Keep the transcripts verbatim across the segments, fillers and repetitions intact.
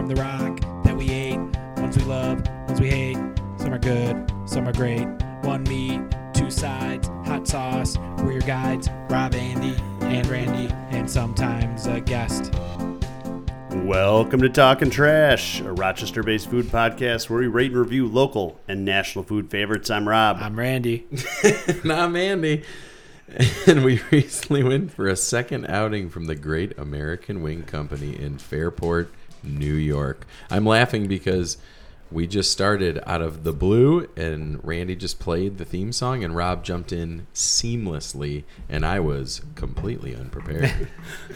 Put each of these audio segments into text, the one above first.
from the rock that we ate. Ones we love, ones we hate. Some are good, some are great. One meat, two sides, hot sauce. We're your guides, Rob, Andy, and Randy, and sometimes a guest. Welcome to Talkin' Trash, a Rochester-based food podcast where we rate and review local and national food favorites. I'm Rob. I'm Randy. And I'm Andy. And we recently went for a second outing from the Great American Wing Company in Fairport, New York. I'm laughing because we just started out of the blue, and Randy just played the theme song, and Rob jumped in seamlessly, and I was completely unprepared.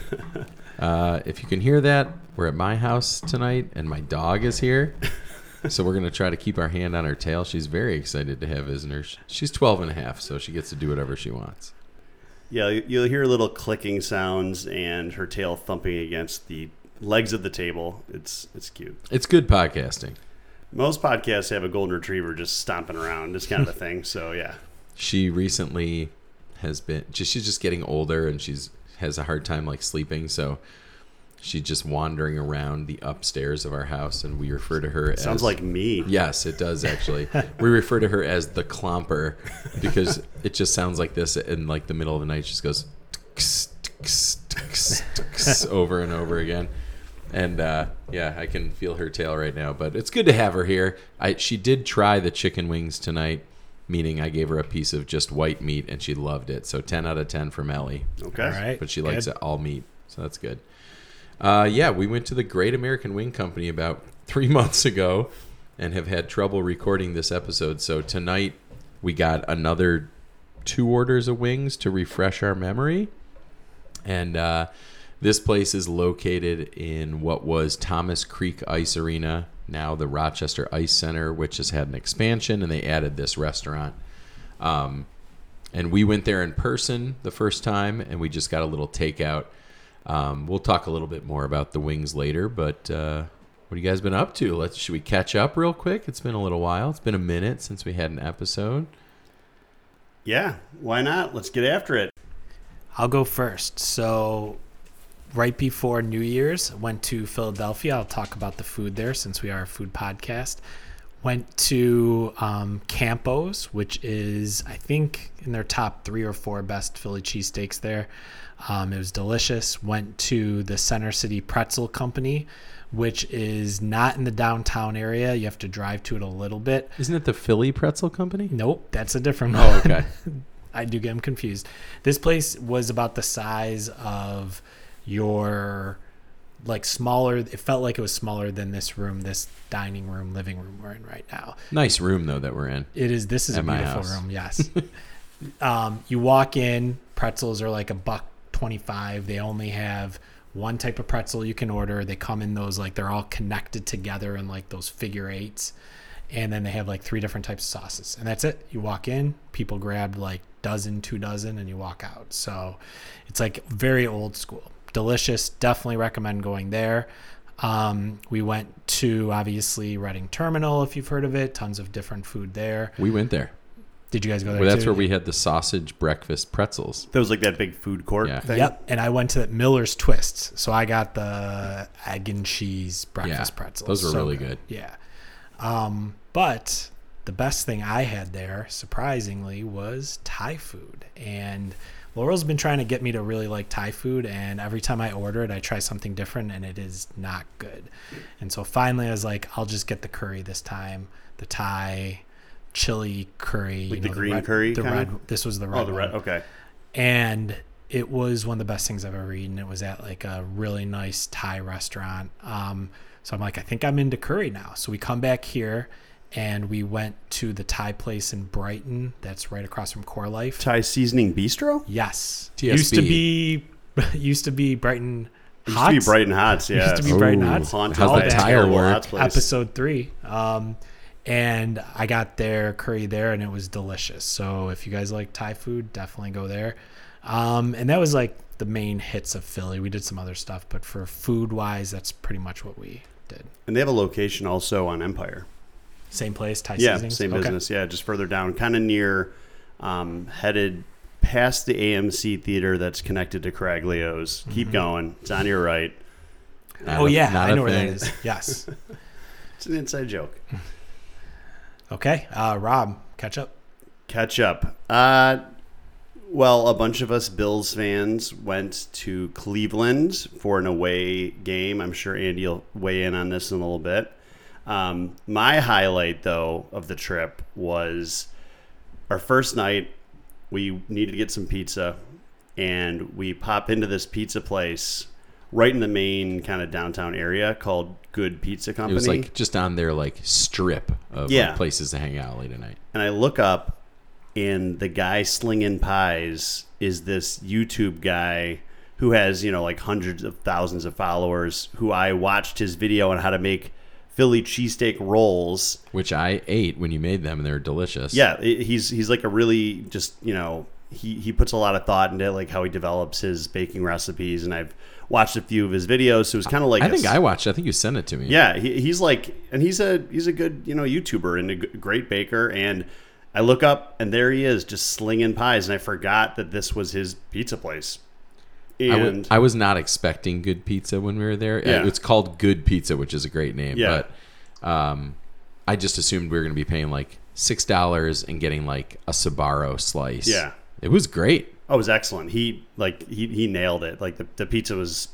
uh, if you can hear that, we're at my house tonight, and my dog is here. So we're going to try to keep our hand on her tail. She's very excited to have visitors. She's twelve and a half, so she gets to do whatever she wants. Yeah, you'll hear little clicking sounds and her tail thumping against the legs of the table. It's it's cute. It's good podcasting. Most podcasts have a golden retriever just stomping around. It's kind of a thing. So yeah. She recently has been just she's just getting older, and she's has a hard time like sleeping, so she's just wandering around the upstairs of our house, and we refer to her as... Sounds like me. Yes, it does actually. We refer to her as the clomper because it just sounds like this in like the middle of the night. She just goes tx, tx, tx, tx, over and over again. And uh, yeah, I can feel her tail right now, but it's good to have her here. I she did try the chicken wings tonight, meaning I gave her a piece of just white meat, and she loved it. So ten out of ten for Melly. Okay. All right. But she good. likes it all meat, so that's good. Uh, yeah, we went to the Great American Wing Company about three months ago and have had trouble recording this episode. So tonight we got another two orders of wings to refresh our memory. And uh, this place is located in what was Thomas Creek Ice Arena, now the Rochester Ice Center, which has had an expansion, and they added this restaurant. Um, and we went there in person the first time, and we just got a little takeout. Um, we'll talk a little bit more about the wings later, but uh, what have you guys been up to? Let's should we catch up real quick? It's been a little while. It's been a minute since we had an episode. Yeah, why not? Let's get after it. I'll go first. So right before New Year's, went to Philadelphia. I'll talk about the food there since we are a food podcast. Went to um, Campos, which is, I think, in their top three or four best Philly cheesesteaks there. Um, it was delicious. Went to the Center City Pretzel Company, which is not in the downtown area. You have to drive to it a little bit. Isn't it the Philly Pretzel Company? Nope, that's a different one. Oh, okay. I do get them confused. This place was about the size of your, like, smaller. It felt like it was smaller than this room, this dining room, living room we're in right now. Nice room, though, that we're in. It is. This is At a my beautiful house. room, yes. um, you walk in, pretzels are like a buck twenty-five. They only have one type of pretzel you can order. They come in those, like, they're all connected together in like those figure eights. And then they have like three different types of sauces. And that's it. You walk in, people grab like dozen, two dozen, and you walk out. So it's like very old school. Delicious. Definitely recommend going there. Um, we went to, obviously, Reading Terminal, if you've heard of it. Tons of different food there. We went there. Did you guys go there Well, that's too? where we had the sausage breakfast pretzels. That was like that big food court Yeah. thing. Yep, and I went to Miller's Twists. So I got the egg and cheese breakfast Yeah, pretzels. those were So really good. Yeah. Um, but the best thing I had there, surprisingly, was Thai food. And Laurel's been trying to get me to really like Thai food, and every time I order it, I try something different, and it is not good. And so finally I was like, I'll just get the curry this time, the Thai chili curry. Like you the know, green red, curry The kinda? red. This was the red Oh, the red. one. Okay. And it was one of the best things I've ever eaten. It was at like a really nice Thai restaurant. Um, so I'm like, I think I'm into curry now. So we come back here, and we went to the Thai place in Brighton that's right across from Core Life. Thai Seasoning Bistro? Yes. T S B. Used to be used to be Brighton It used Hots. to be Brighton Hots, yeah. Used to be Brighton Ooh. Hots. Haunted How's by the a tile terrible work? Hots place. Episode three. Um, and I got their curry there, and it was delicious. So if you guys like Thai food, definitely go there. Um, and that was like the main hits of Philly. We did some other stuff, but for food wise, that's pretty much what we did. And they have a location also on Empire. Same place, Thai Yeah, Seasonings? same Okay. business. Yeah, just further down, kind of near, um, headed past the A M C theater that's connected to Craglio's. Keep Mm-hmm. going. It's on your right. Not oh a- yeah, not I a know where that thing. is. Yes. It's an inside joke. Okay, uh, Rob, catch up. Catch up. Uh, well, a bunch of us Bills fans went to Cleveland for an away game. I'm sure Andy will weigh in on this in a little bit. Um, my highlight, though, of the trip was our first night. We needed to get some pizza, and we pop into this pizza place right in the main kind of downtown area called Good Pizza Company. It was like just on their like strip of Yeah. like, places to hang out late at night. And I look up, and the guy slinging pies is this YouTube guy who has, you know, like hundreds of thousands of followers, who I watched his video on how to make Philly cheesesteak rolls. Which I ate when you made them, and they're delicious. Yeah, it- he's he's like a really just, you know, he, he puts a lot of thought into like how he develops his baking recipes, and I've watched a few of his videos, so it was kind of like I a think s- I watched. I think you sent it to me. Yeah, he, he's like, and he's a he's a good, you know, YouTuber and a g- great baker. And I look up, and there he is, just slinging pies, and I forgot that this was his pizza place. I, w- And I was not expecting Good Pizza when we were there. Yeah. It's called Good Pizza, which is a great name. Yeah. But um, I just assumed we were going to be paying like six dollars and getting like a Sbarro slice. Yeah. It was great. oh, it was excellent. He like he he nailed it. Like the the pizza was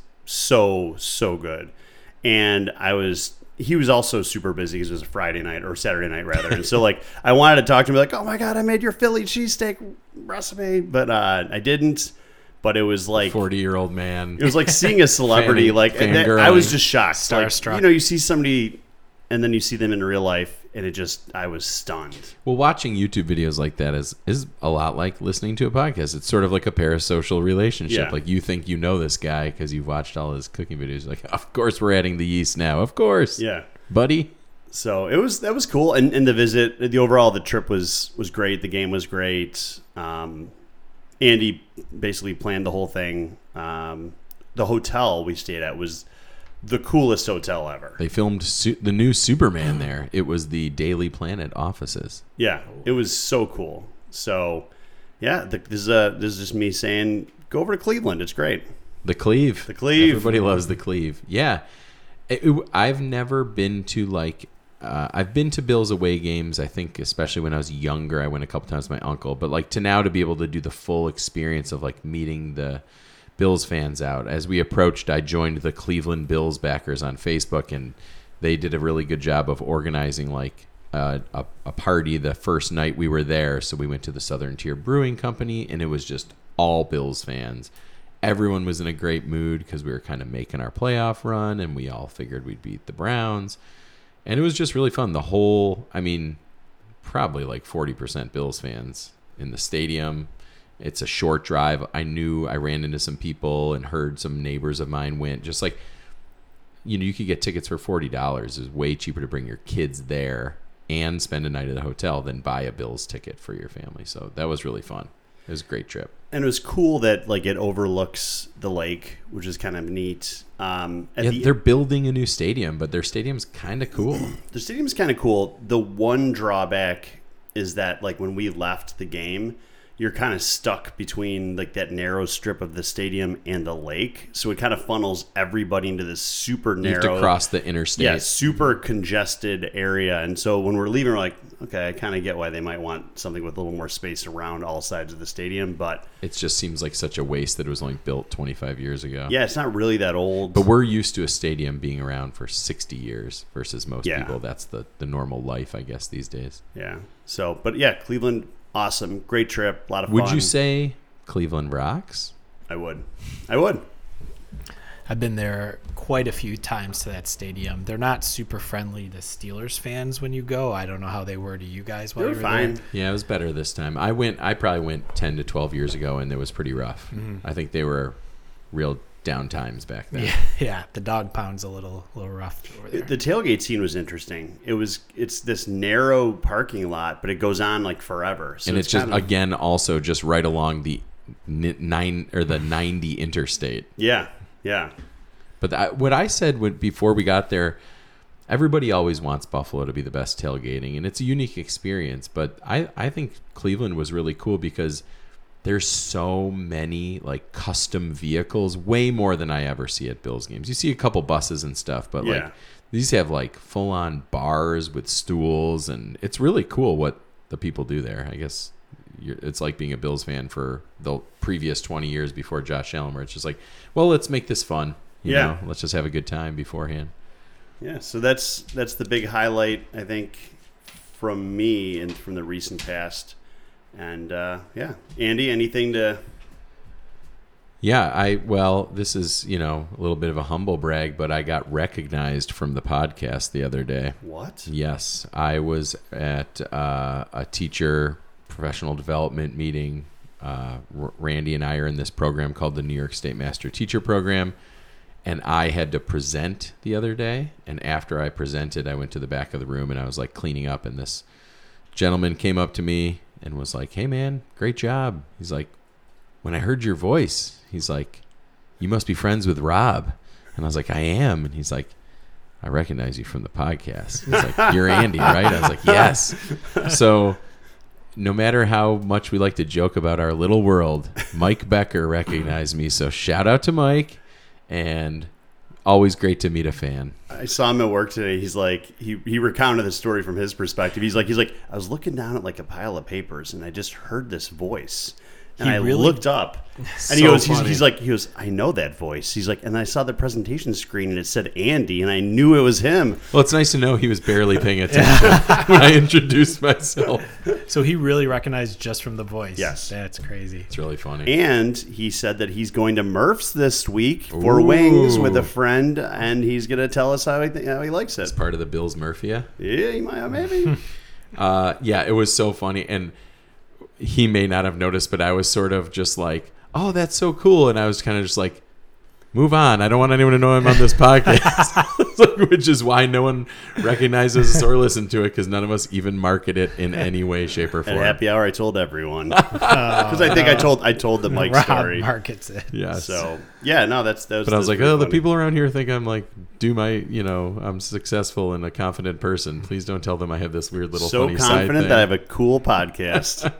so so good, and I was. He was also super busy because it was a Friday night or Saturday night rather, and so like I wanted to talk to him, be like, "Oh my god, I made your Philly cheesesteak recipe," but uh, I didn't. But it was like forty-year-old man. it was like seeing a celebrity. Fan- like and that- fangirling. I was just shocked. Like, Starstruck. you know, you see somebody, and then you see them in real life, and it just I was stunned. Well, watching YouTube videos like that is is a lot like listening to a podcast. It's sort of like a parasocial relationship. Yeah. Like you think you know this guy because you've watched all his cooking videos. Like, of course we're adding the yeast now. Of course, Yeah. buddy. So it was that was cool, and, and the visit, the overall, the trip was was great. The game was great. Um, Andy basically planned the whole thing. Um, the hotel we stayed at was the coolest hotel ever. They filmed su- the new Superman there. It was the Daily Planet offices. Yeah, it was so cool. So yeah, the, this is a, this is just me saying, go over to Cleveland. It's great. The Cleve. The Cleve. Everybody loves the Cleve. Yeah. It- it- I've never been to like, uh, I've been to Bills away games, I think, especially when I was younger. I went a couple times with my uncle. But like to now to be able to do the full experience of like meeting the Bills fans out. As we approached, I joined the Cleveland Bills backers on Facebook, and they did a really good job of organizing like uh, a, a party the first night we were there. So we went to the Southern Tier Brewing Company, and it was just all Bills fans. Everyone was in a great mood because we were kind of making our playoff run, and we all figured we'd beat the Browns. And it was just really fun. The whole, I mean, probably like forty percent Bills fans in the stadium. It's a short drive. I knew I ran into some people and heard some neighbors of mine went. Just like, you know, you could get tickets for forty dollars. It's way cheaper to bring your kids there and spend a night at a hotel than buy a Bills ticket for your family. So that was really fun. It was a great trip. And it was cool that like it overlooks the lake, which is kind of neat. Um, at Yeah, the, they're building a new stadium, but their stadium's kind of cool. the stadium's kind of cool. The one drawback is that like when we left the game, you're kind of stuck between like that narrow strip of the stadium and the lake. So it kind of funnels everybody into this super You narrow, have to cross the interstate. yeah, super congested area. And so when we're leaving, we're like, okay, I kind of get why they might want something with a little more space around all sides of the stadium. But It just seems like such a waste that it was only built twenty-five years ago. yeah, it's not really that old. But we're used to a stadium being around for sixty years versus most Yeah. people. That's the, the normal life, I guess, these days. yeah. So, but yeah, Cleveland, awesome, great trip, a lot of Would fun. you say Cleveland rocks? I would. I would. I've been there quite a few times to that stadium. They're not super friendly to Steelers fans when you go. I don't know how they were to you guys while They were you were fine. there. Yeah, it was better this time. I went. I probably went ten to twelve years ago, and it was pretty rough. Mm-hmm. I think they were real down times back then. Yeah, yeah. The dog pound's a little, little rough over there. The tailgate scene was interesting. It was it's this narrow parking lot, but it goes on like forever. So and it's, just kind of- again also just right along the n- nine or the ninety interstate. yeah, yeah, But I, what I said when, before we got there, everybody always wants Buffalo to be the best tailgating, and it's a unique experience. But I, I think Cleveland was really cool because there's so many like custom vehicles, way more than I ever see at Bills games. You see a couple buses and stuff, but Yeah. like these have like full on bars with stools, and it's really cool what the people do there. I guess you're, it's like being a Bills fan for the previous twenty years before Josh Allen, where it's just like, well, let's make this fun. You Yeah. know, let's just have a good time beforehand. Yeah, so that's that's the big highlight, I think, from me and from the recent past. And uh, yeah, Andy, anything to? Yeah, I well, this is, you know, a little bit of a humble brag, but I got recognized from the podcast the other day. What? Yes, I was at uh, a teacher professional development meeting. Uh, R- Randy and I are in this program called the New York State Master Teacher Program, and I had to present the other day. And after I presented, I went to the back of the room and I was like cleaning up, and this gentleman came up to me and was like, "Hey, man, great job." He's like, "When I heard your voice," he's like, "you must be friends with Rob." And I was like, "I am." And he's like, "I recognize you from the podcast." He's like, "You're Andy, right?" I was like, "Yes." So no matter how much we like to joke about our little world, Mike Becker recognized me. So shout out to Mike, and always great to meet a fan. I saw him at work today. He's like, he, he recounted the story from his perspective. He's like, he's like, I was looking down at like a pile of papers and I just heard this voice. And He I really- looked up, and So he goes, he's, funny. he's like, he goes, I know that voice. He's like, and I saw the presentation screen and it said Andy, and I knew it was him. Well, it's nice to know he was barely paying attention when I introduced myself. So he really recognized just from the voice. Yes. That's crazy. It's really funny. And he said that he's going to Murph's this week for Ooh. wings with a friend, and he's going to tell us how he, th- how he likes it. It's part of the Bills Murphia. Yeah, he might, maybe. Uh, yeah, it was so funny, and he may not have noticed, but I was sort of just like, "Oh, that's so cool," and I was kind of just like, "Move on. I don't want anyone to know I'm on this podcast," which is why no one recognizes us or listens to it, because none of us even market it in any way, shape, or At form. happy hour, I told everyone because I think I told I told the Mike Rob story. markets it. Yes. So yeah, no, that's that was. But I was that's like, pretty "Oh, the funny. people around here think I'm like, do my, you know, I'm successful and a confident person. Please don't tell them I have this weird little so funny side confident thing." that I have a cool podcast."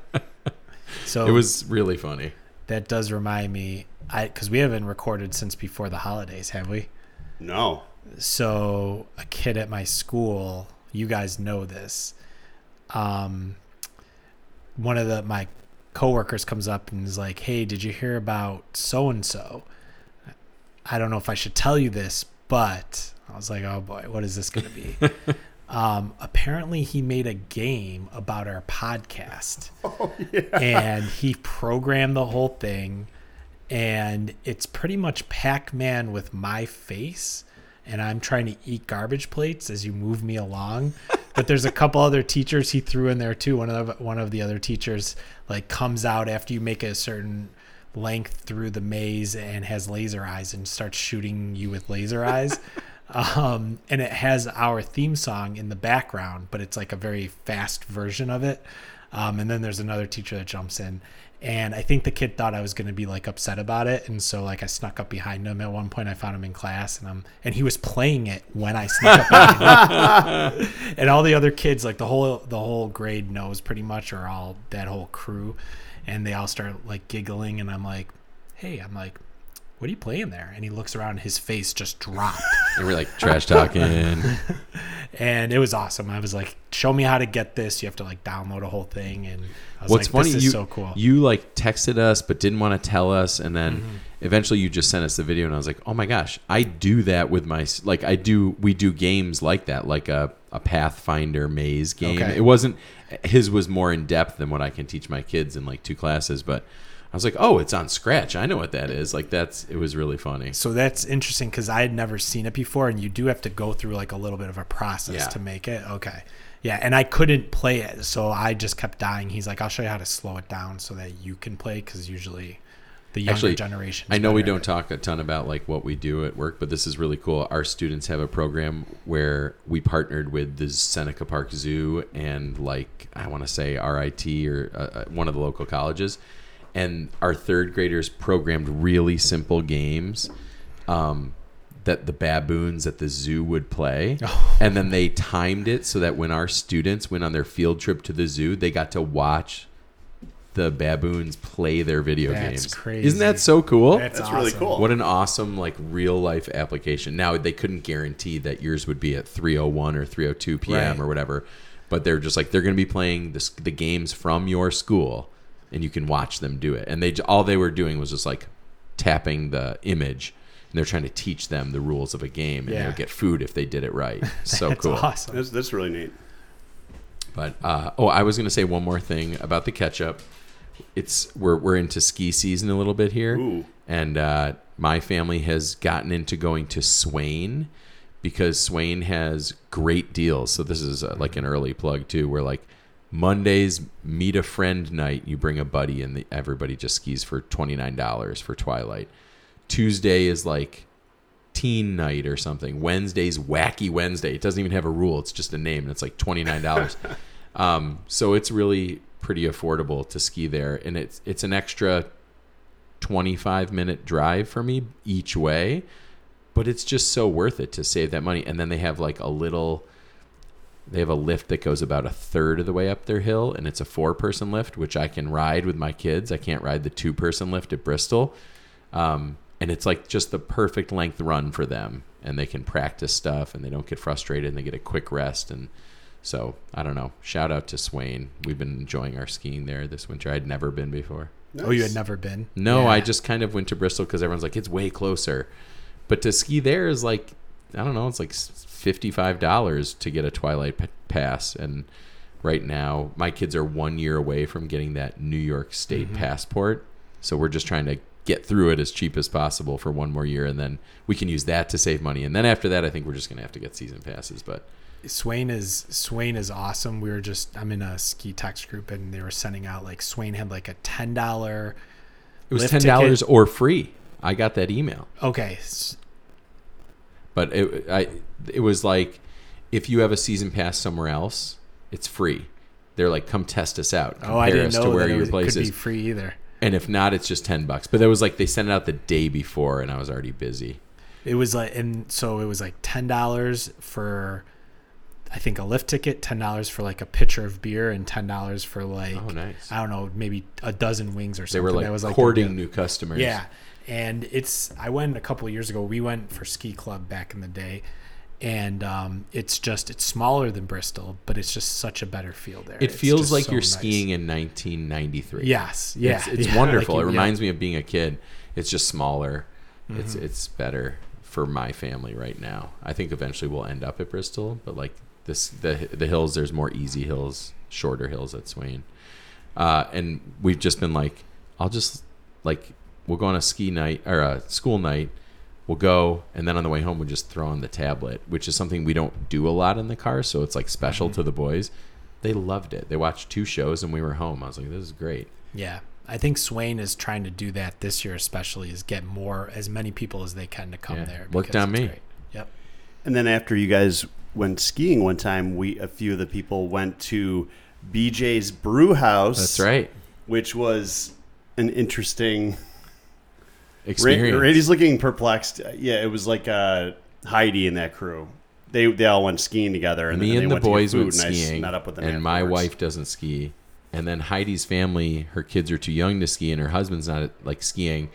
So It was really funny. that does remind me, I because we haven't recorded since before the holidays, have we? No, So a kid at my school, you guys know this. Um, one of the my coworkers comes up and is like, "Hey, did you hear about so and so? I don't know if I should tell you this, but," I was like, "Oh boy, what is this going to be?" Um, apparently, he made a game about our podcast, oh, yeah. and he programmed the whole thing, and it's pretty much Pac-Man with my face, and I'm trying to eat garbage plates as you move me along. But there's a couple other teachers he threw in there too. One of the, one of the other teachers like comes out after you make a certain length through the maze and has laser eyes and starts shooting you with laser eyes. Um, and it has our theme song in the background, but it's like a very fast version of it. Um, and then there's another teacher that jumps in, and I think the kid thought I was going to be like upset about it. And so like I snuck up behind him. At one point I found him in class, and I'm, and he was playing it when I snuck up behind him. And all the other kids, like the whole, the whole grade knows pretty much, or all that whole crew. And they all start like giggling, and I'm like, "Hey," I'm like, "what are you playing there?" And he looks around, and his face just dropped. And we're like trash talking. And it was awesome. I was like, "Show me how to get this. You have to like download a whole thing." And I was What's like, funny, "This is you so cool." you like texted us but didn't want to tell us, and then Mm-hmm. eventually you just sent us the video, and I was like, "Oh my gosh, I do that with my s- like I do we do games like that, like a a Pathfinder maze game." Okay. It wasn't his was more in depth than what I can teach my kids in like two classes, but I was like, "Oh, it's on Scratch. I know what that is." Like that's it was really funny. So that's interesting because I had never seen it before, and you do have to go through like a little bit of a process Yeah. to make it. Okay. Yeah, and I couldn't play it, so I just kept dying. He's like, "I'll show you how to slow it down so that you can play," because usually the younger Actually, generation. I know we don't talk a ton about like what we do at work, but this is really cool. Our students have a program where we partnered with the Seneca Park Zoo and like I want to say R I T or uh, one of the local colleges, and our third graders programmed really simple games um, that the baboons at the zoo would play, and then they timed it so that when our students went on their field trip to the zoo, they got to watch the baboons play their video That's games. crazy. Isn't that so cool? That's, That's really awesome. cool. What an awesome like real life application. Now they couldn't guarantee that yours would be at three oh one or three oh two p.m. Right. or whatever, but they're just like they're going to be playing this, the games from your school, and you can watch them do it. And they all they were doing was just like tapping the image, and they're trying to teach them the rules of a game, and Yeah. they would get food if they did it right. So That's cool. awesome. That's, that's really neat. But uh, oh, I was going to say one more thing about the ketchup. It's we're we're into ski season a little bit here, Ooh. and uh, my family has gotten into going to Swain because Swain has great deals. So this is uh, like an early plug too. Where like Mondays meet a friend night, you bring a buddy, and the, everybody just skis for twenty-nine dollars for Twilight. Tuesday is like teen night or something. Wednesday's Wacky Wednesday. It doesn't even have a rule. It's just a name, and it's like twenty-nine dollars. um, so it's really pretty affordable to ski there, and it's it's an extra twenty-five minute drive for me each way, but it's just so worth it to save that money. And then they have like a little they have a lift that goes about a third of the way up their hill, and it's a four person lift, which I can ride with my kids. I can't ride the two person lift at Bristol. Um, and it's like just the perfect length run for them, and they can practice stuff, and they don't get frustrated, and they get a quick rest. And so I don't know, shout out to Swain. We've been enjoying our skiing there this winter. I'd never been before. Nice. Oh, you had never been? No, Yeah. I just kind of went to Bristol because everyone's like, it's way closer. But to ski there is like, I don't know, it's like fifty-five dollars to get a Twilight p- pass. And right now, my kids are one year away from getting that New York State Mm-hmm. passport. So we're just trying to get through it as cheap as possible for one more year. And then we can use that to save money. And then after that, I think we're just going to have to get season passes. But Swain is Swain is awesome. We were just I'm in a ski text group, and they were sending out like Swain had like a ten dollar. it was Lift ten dollars ticket. or free. I got that email. Okay, s- But it, I, it was like, if you have a season pass somewhere else, it's free. They're like, come test us out. Compare oh, I didn't us know to where that it your was, place could is. be free either. And if not, it's just ten bucks. But there was like, they sent it out the day before, and I was already busy. It was like, and so it was like ten dollars for, I think, a lift ticket, ten dollars for like a pitcher of beer, and ten dollars for like, Oh, nice. I don't know, maybe a dozen wings or something. They were like, that was like courting the- new customers. Yeah, and it's I went a couple of years ago. We went for ski club back in the day, and um, it's just it's smaller than Bristol, but it's just such a better feel there. It It's feels just like so you're nice. skiing in nineteen ninety-three. Yes, yeah, It's, it's yeah, wonderful. like it you- reminds yeah. me of being a kid. It's just smaller. It's Mm-hmm. it's better for my family right now. I think eventually we'll end up at Bristol, but like this, the the hills, there's more easy hills, shorter hills at Swain. Uh, and we've just been like, I'll just like we'll go on a ski night or a school night. We'll go, and then on the way home, we'll just throw on the tablet, which is something we don't do a lot in the car. So it's like special Mm-hmm. to the boys. They loved it. They watched two shows, and we were home. I was like, this is great. Yeah, I think Swain is trying to do that this year, especially is get more as many people as they can to come Yeah, there. worked because on it's me. great. Yep. And then after you guys went skiing one time, we a few of the people went to B J's Brew House. That's right. Which was an interesting. Experience. Ra- Randy's looking perplexed. Yeah, it was like uh, Heidi and that crew. They they all went skiing together, and Me then and they the went to get boys food, went and I skiing, met up with them and my afterwards. wife doesn't ski. And then Heidi's family, her kids are too young to ski, and her husband's not like skiing.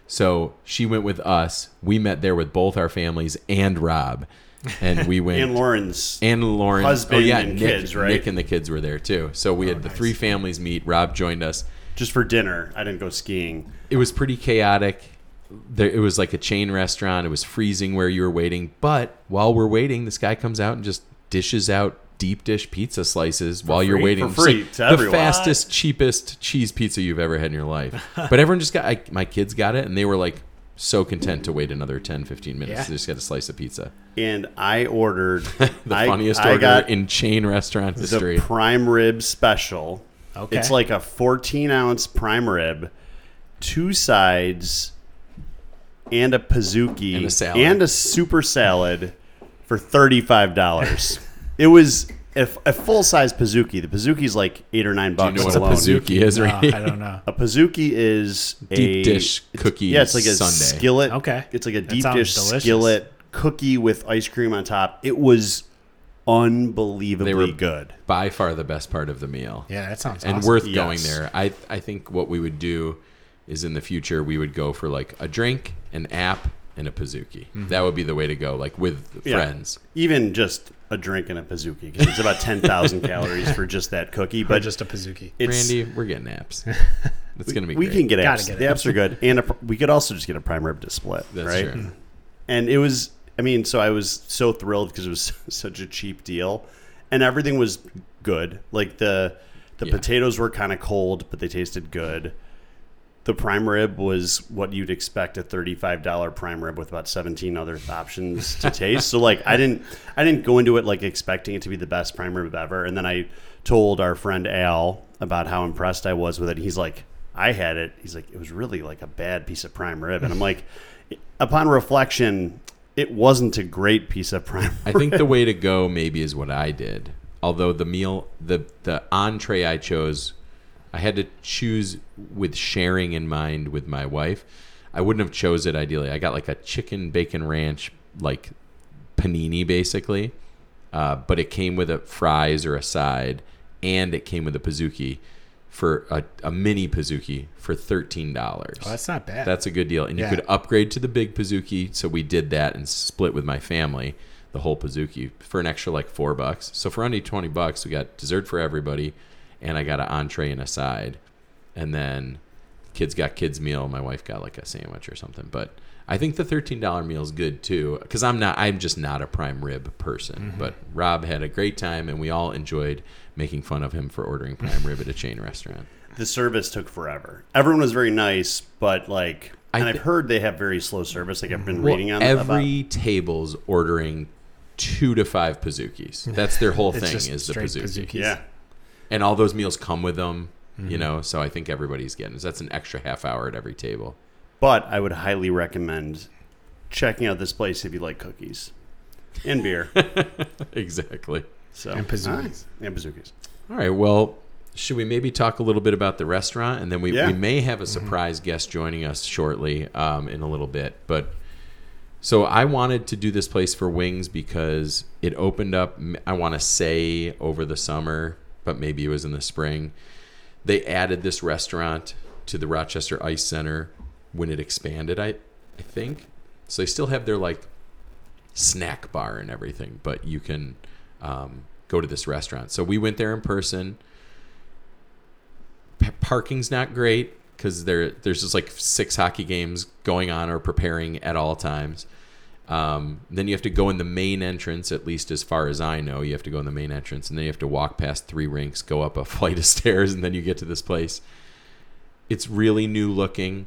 So she went with us. We met there with both our families and Rob, and we went and Lauren's and Lauren. husband oh yeah, and Nick, kids, right? Nick and the kids were there too. So we Oh, had the nice. three families meet. Rob joined us. just for dinner. I didn't go skiing. It was pretty chaotic. There, it was like a chain restaurant. It was freezing where you were waiting. But while we're waiting, this guy comes out and just dishes out deep dish pizza slices while you're free? waiting. For free Just to like the everyone. fastest, cheapest cheese pizza you've ever had in your life. But everyone just got, I, my kids got it, and they were like so content to wait another ten, fifteen minutes. Yeah. They just got a slice of pizza. And I ordered The I, funniest I order got in chain restaurant the history. prime rib special. Okay. It's like a fourteen ounce prime rib, two sides, and a pizookie, And a salad. and a super salad for thirty-five dollars. It was a, a full size pizookie. The pizookie like eight or nine Do you bucks know what a alone. pizookie is, No, right? I don't know. A pizookie is Deep a dish it's- cookie Yeah, it's like a sundae. skillet. Okay. It's like a That deep sounds dish delicious. skillet cookie with ice cream on top. It was unbelievably They were good. By far the best part of the meal. Yeah, that sounds and awesome. worth Yes. going there. I I think what we would do is in the future we would go for like a drink, an app, and a Pizookie. Mm-hmm. That would be the way to go, like with Yeah. friends. Even just a drink and a Pizookie, because it's about ten thousand calories for just that cookie. Or But just a Pizookie. it's, Randy, we're getting apps. It's gonna be we great. can get Gotta apps. get the it. apps are good, and a, pr- we could also just get a prime rib to split. That's right? true. And it was, I mean, so I was so thrilled because it was such a cheap deal, and everything was good. Like the the Yeah. potatoes were kind of cold, but they tasted good. The prime rib was what you'd expect a thirty-five dollars prime rib with about seventeen other options to taste. So like I didn't I didn't go into it like expecting it to be the best prime rib ever. And then I told our friend Al about how impressed I was with it. He's like, I had it. He's like, it was really like a bad piece of prime rib. And I'm like, upon reflection, it wasn't a great piece of prime I think the way to go maybe is what I did. Although the meal, the the entree I chose, I had to choose with sharing in mind with my wife. I wouldn't have chose it ideally. I got like a chicken bacon ranch, like panini basically, uh, but it came with a fries or a side, and it came with a Pizookie for a, a mini Pizookie for thirteen dollars. Oh, that's not bad. That's a good deal. And Yeah. you could upgrade to the big Pizookie. So we did that and split with my family, the whole Pizookie, for an extra like four bucks. So for only twenty bucks, we got dessert for everybody, and I got an entree and a side. And then kids got kids meal. My wife got like a sandwich or something. But I think the thirteen dollars meal is good too, because I'm not, I'm just not a prime rib person. Mm-hmm. But Rob had a great time, and we all enjoyed making fun of him for ordering prime rib at a chain restaurant. The service took forever. Everyone was very nice, but like, I and thi- I've heard they have very slow service. Like I've been Well, reading on every about. table's ordering two to five Pizookies. That's their whole It's thing just is the straight Pizookie. Pizookies. Yeah, And all those meals come with them, Mm-hmm. you know, so I think everybody's getting. So that's an extra half hour at every table. but I would highly recommend checking out this place if you like cookies and beer. Exactly. So And Pizookies. Alright. And Pizookies. All right, well, should we maybe talk a little bit about the restaurant? And then we, Yeah. we may have a surprise guest joining us shortly um, in a little bit. But so I wanted to do this place for wings because it opened up, I want to say, over the summer, but maybe it was in the spring. They added this restaurant to the Rochester Ice Center when it expanded, I, I think. So they still have their like snack bar and everything, but you can um, go to this restaurant. So we went there in person. P- parking's not great because there there's just like six hockey games going on or preparing at all times. Um, then you have to go in the main entrance, at least as far as I know. You have to go in the main entrance, and then you have to walk past three rinks, go up a flight of stairs, and then you get to this place. It's really new looking.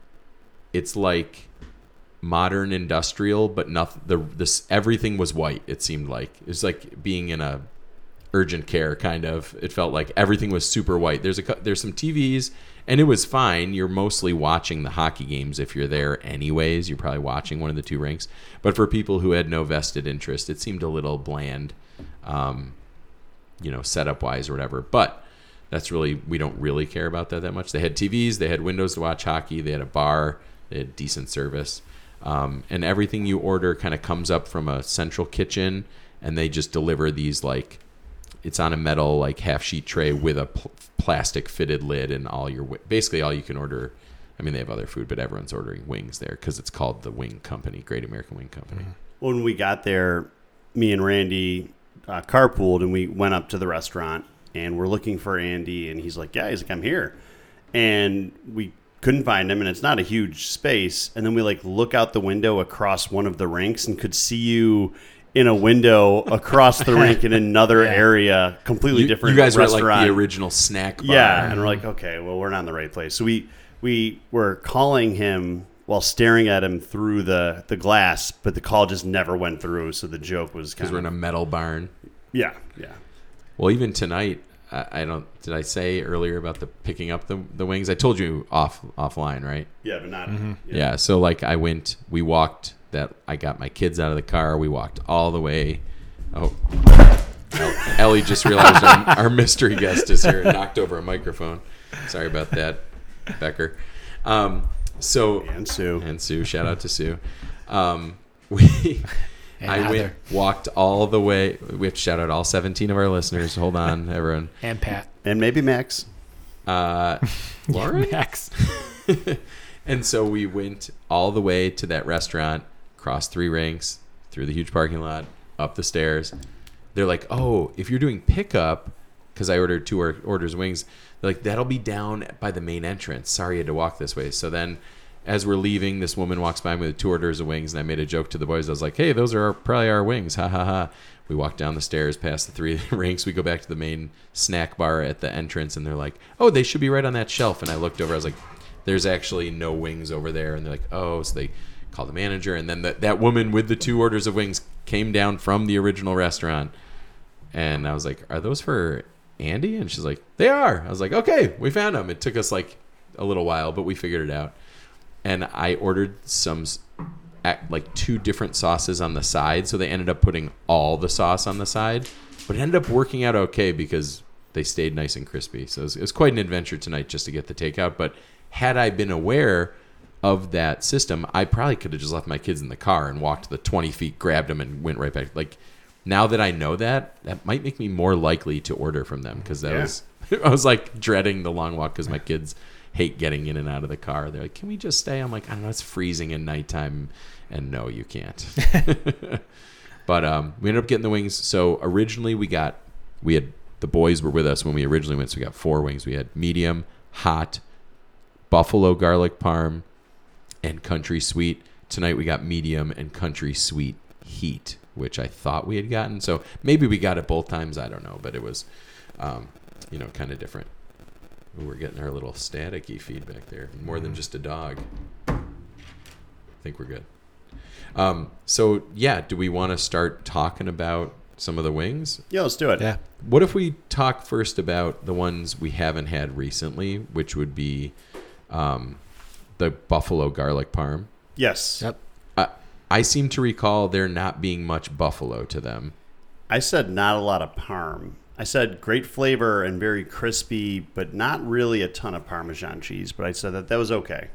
It's like modern industrial, but nothing. The this everything was white. It seemed like it was like being in a urgent care kind of. It felt like everything was super white. There's a cou- there's some T Vs, and it was fine. You're mostly watching the hockey games if you're there anyways. You're probably watching one of the two rinks. But for people who had no vested interest, it seemed a little bland, um, you know, setup wise or whatever. But that's really, we don't really care about that that much. They had T Vs, they had windows to watch hockey, they had a bar, they had decent service. Um, and everything you order kind of comes up from a central kitchen, and they just deliver these like, it's on a metal like half sheet tray with a pl- plastic fitted lid, and all your wi- basically all you can order. I mean, they have other food, but everyone's ordering wings there because it's called the Wing Company, Great American Wing Company. When we got there, me and Randy uh, carpooled, and we went up to the restaurant, and we're looking for Andy, and he's like, yeah, he's like, I'm here. And we couldn't find him, and it's not a huge space. And then we like look out the window across one of the rinks and could see you in a window across the rink in another Yeah. area, completely You, different you guys were restaurant. at like the original snack bar. Yeah, and we're like, okay, well, we're not in the right place. So we we were calling him while staring at him through the, the glass, but the call just never went through. So the joke was because kind we're in of a metal barn. yeah, yeah. Well, even tonight, I, I don't. Did I say earlier about the picking up the the wings? I told you off offline, right? Yeah, but not. Yeah. So like, I went. We walked. That I got my kids out of the car. We walked all the way. Oh, El- Ellie just realized our, our mystery guest is here and knocked over a microphone. Sorry about that, Becker. Um, so And Sue. and Sue. Shout out to Sue. Um, we. And I Heather. went, walked all the way. We have to shout out all seventeen of our listeners. Hold on, everyone. And Pat. And maybe Max. Uh, Lauren? Max. And so we went all the way to that restaurant, crossed three ranks, through the huge parking lot, up the stairs. They're like, oh, if you're doing pickup, because I ordered two or- orders of wings, they're like, that'll be down by the main entrance. Sorry, you had to walk this way. So then as we're leaving, this woman walks by me with two orders of wings, and I made a joke to the boys. I was like, hey, those are our, probably our wings. Ha, ha, ha. We walk down the stairs past the three ranks. We go back to the main snack bar at the entrance, and they're like, oh, they should be right on that shelf. And I looked over. I was like, there's actually no wings over there. And they're like, oh. So they called the manager. And then the, that woman with the two orders of wings came down from the original restaurant. And I was like, are those for Andy? And she's like, they are. I was like, okay, we found them. It took us like a little while, but we figured it out. And I ordered some, like two different sauces on the side. So they ended up putting all the sauce on the side. But it ended up working out okay because they stayed nice and crispy. So it was, it was quite an adventure tonight just to get the takeout. But had I been aware of that system, I probably could have just left my kids in the car and walked the twenty feet, grabbed them, and went right back. Like, now that I know that, that might make me more likely to order from them because that Yeah. was, I was like dreading the long walk because my kids hate getting in and out of the car. They're like, can we just stay? I'm like, I don't know, it's freezing in nighttime. And no, you can't. But um, we ended up getting the wings. So originally we got, we had, the boys were with us when we originally went. So we got four wings. We had medium, hot, buffalo garlic parm, and country sweet. Tonight we got medium and country sweet heat, which I thought we had gotten. So maybe we got it both times. I don't know. But it was, um, you know, kind of different. Ooh, we're getting our little staticky feedback there. More than just a dog. I think we're good. Um, so, yeah, do we want to start talking about some of the wings? Yeah, let's do it. Yeah. What if we talk first about the ones we haven't had recently, which would be um, the buffalo garlic parm? Yes. Yep. I, I seem to recall there not being much buffalo to them. I said not a lot of parm. I said great flavor and very crispy, but not really a ton of Parmesan cheese. But I said that that was okay.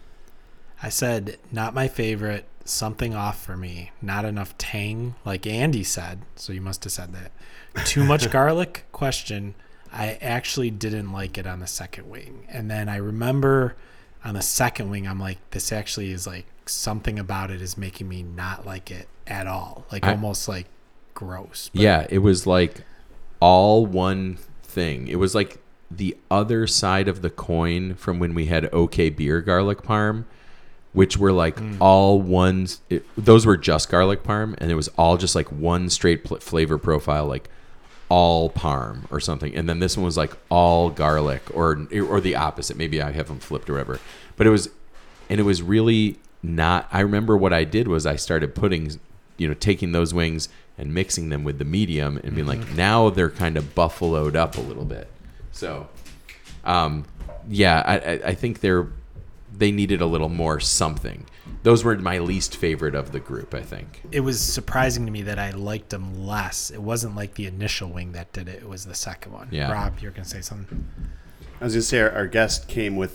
I said, not my favorite, something off for me, not enough tang, like Andy said. So you must have said that. Too much garlic? Question. I actually didn't like it on the second wing. And then I remember on the second wing, I'm like, this actually is like something about it is making me not like it at all. Like I, almost like gross. But yeah, it was like all one thing. It was like the other side of the coin from when we had OK Beer garlic parm, which were like mm. all one. It, those were just garlic parm, and it was all just like one straight pl- flavor profile, like all parm or something. And then this one was like all garlic, or or the opposite. Maybe I have them flipped or whatever. But it was, and it was really not. I remember what I did was I started putting, you know, taking those wings and mixing them with the medium and being like, now they're kind of buffaloed up a little bit. So, um, yeah, I, I, I think they're, they needed a little more something. Those were my least favorite of the group, I think. It was surprising to me that I liked them less. It wasn't like the initial wing that did it. It was the second one. Yeah. Rob, you're going to say something? I was going to say our, our guest came with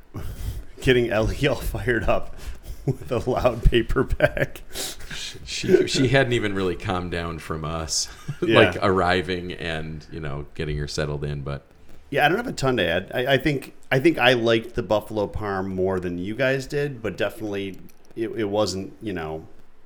getting Ellie all fired up with a loud paper bag. She she hadn't even really calmed down from us, Yeah. like arriving and, you know, getting her settled in. But Yeah, I don't have a ton to add. I, I think I think I liked the buffalo parm more than you guys did, but definitely it, it wasn't, you know.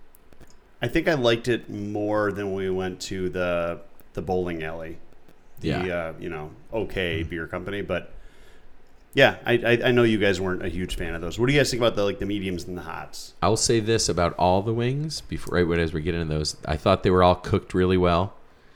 I think I liked it more than when we went to the the bowling alley, the Yeah. uh, you know, OK beer company. But yeah, I, I I know you guys weren't a huge fan of those. What do you guys think about the like the mediums and the hots? I'll say this about all the wings before, right as we get into those. I thought they were all cooked really well,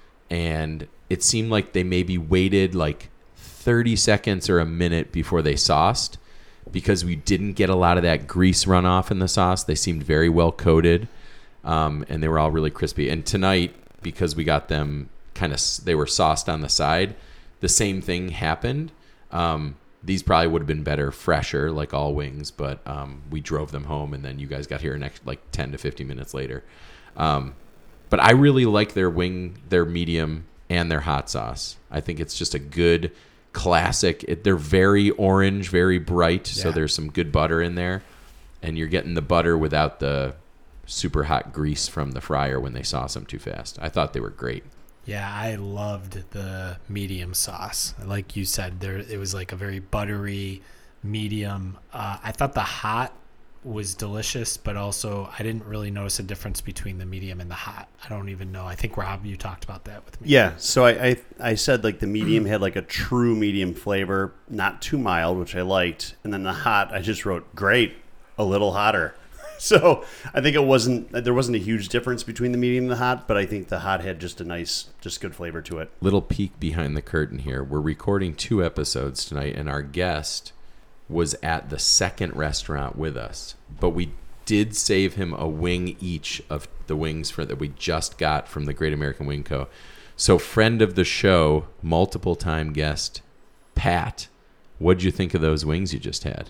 and it seemed like they maybe waited like thirty seconds or a minute before they sauced, because we didn't get a lot of that grease runoff in the sauce. They seemed very well coated, um, and they were all really crispy. And tonight, because we got them kind of, they were sauced on the side, the same thing happened. Um, these probably would have been better, fresher, like all wings, but um, we drove them home, and then you guys got here next like ten to fifteen minutes later. Um, but I really like their wing, their medium, and their hot sauce. I think it's just a good classic. It, they're very orange, very bright, so Yeah. there's some good butter in there, and you're getting the butter without the super hot grease from the fryer when they sauce them too fast. I thought they were great. Yeah, I loved the medium sauce. Like you said, there it was like a very buttery medium. Uh, I thought the hot was delicious, but also I didn't really notice a difference between the medium and the hot. I don't even know. I think, Rob, you talked about that with me. Yeah, so I, I I said like the medium had like a true medium flavor, not too mild, which I liked. And then the hot, I just wrote, great, a little hotter. So I think it wasn't, there wasn't a huge difference between the medium and the hot, but I think the hot had just a nice, just good flavor to it. Little peek behind the curtain here. We're recording two episodes tonight, and our guest was at the second restaurant with us, but we did save him a wing each of the wings for that we just got from the Great American Wing Co. So friend of the show, multiple time guest, Pat, what'd you think of those wings you just had?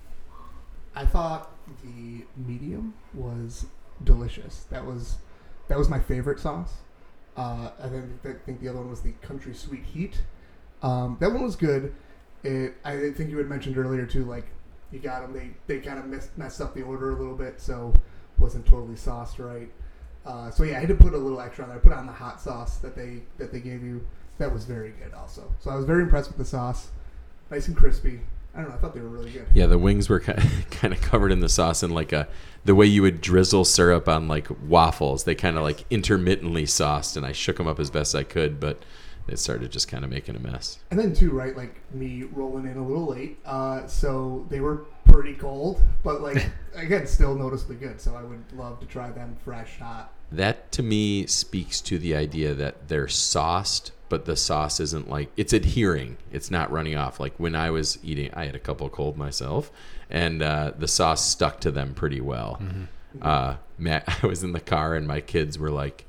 I thought the medium was delicious. That was that was my favorite sauce. Uh, I think I think the other one was the Country Sweet Heat. Um, that one was good. It, I think you had mentioned earlier too, like you got them. They they kind of messed, messed up the order a little bit, so wasn't totally sauced right. Uh, so yeah, I had to put a little extra on there. I put on the hot sauce that they that they gave you. That was very good also. So I was very impressed with the sauce. Nice and crispy. I don't know. I thought they were really good. Yeah, the wings were kind of, kind of covered in the sauce in like a the way you would drizzle syrup on like waffles. They kind of like intermittently sauced, and I shook them up as best I could, but it started just kind of making a mess. And then too, right? Like me rolling in a little late, uh, so they were pretty cold, but like again, still noticeably good. So I would love to try them fresh, hot. That to me speaks to the idea that they're sauced, but the sauce isn't like, it's adhering. It's not running off. Like when I was eating, I had a couple cold myself, and uh, the sauce stuck to them pretty well. Mm-hmm. Uh, Matt, I was in the car and my kids were like,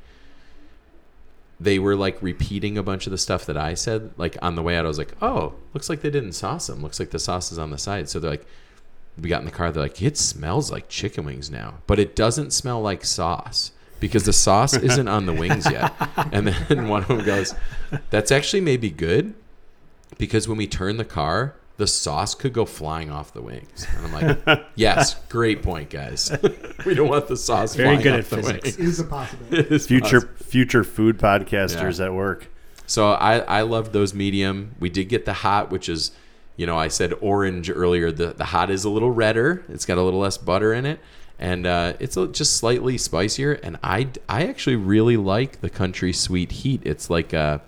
they were like repeating a bunch of the stuff that I said. Like on the way out, I was like, oh, looks like they didn't sauce them. Looks like the sauce is on the side. So they're like, we got in the car, they're like, it smells like chicken wings now, but it doesn't smell like sauce. Because the sauce isn't on the wings yet. And then one of them goes, that's actually maybe good, because when we turn the car, the sauce could go flying off the wings. And I'm like, yes, great point, guys. We don't want the sauce Very flying good off at the physics. wings. It is a possibility. It is Future possible. future food podcasters Yeah. at work. So I, I loved those medium. We did get the hot, which is, you know, I said orange earlier. The, the hot is a little redder. It's got a little less butter in it. And uh, it's a, just slightly spicier. And I, I actually really like the Country Sweet Heat. It's like a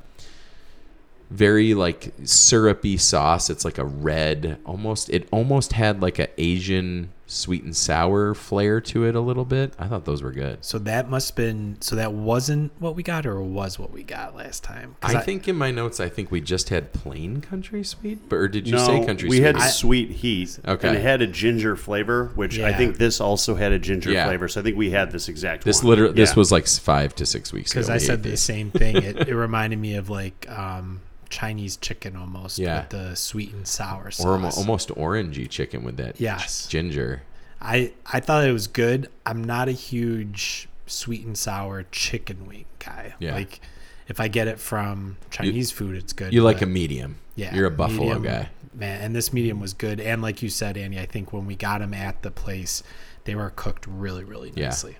very like syrupy sauce. It's like a red, almost. It almost had like a Asian sweet and sour flair to it a little bit. I thought those were good. So that must have been, so that wasn't what we got, or was what we got last time? 'Cause I, I think in my notes, I think we just had plain Country Sweet. But, or did you no, say Country we Sweet? had I- sweet heat. Okay. And it had a ginger flavor, which I Yeah. think this also had a ginger Yeah. flavor. So I think we had this exact This one. literally, this Yeah. was like five to six weeks ago. Because I we said ate the this. same thing. It, it reminded me of like um, Chinese chicken almost, Yeah. with the sweet and sour sauce. Or almo- almost orangey chicken with that Yes. g- ginger. I, I thought it was good. I'm not a huge sweet and sour chicken wing guy. Yeah. Like if I get it from Chinese food, it's good. You like but a medium. yeah, You're a buffalo medium, guy. Man, and this medium was good. And like you said, Andy, I think when we got them at the place, they were cooked really, really Yeah. nicely.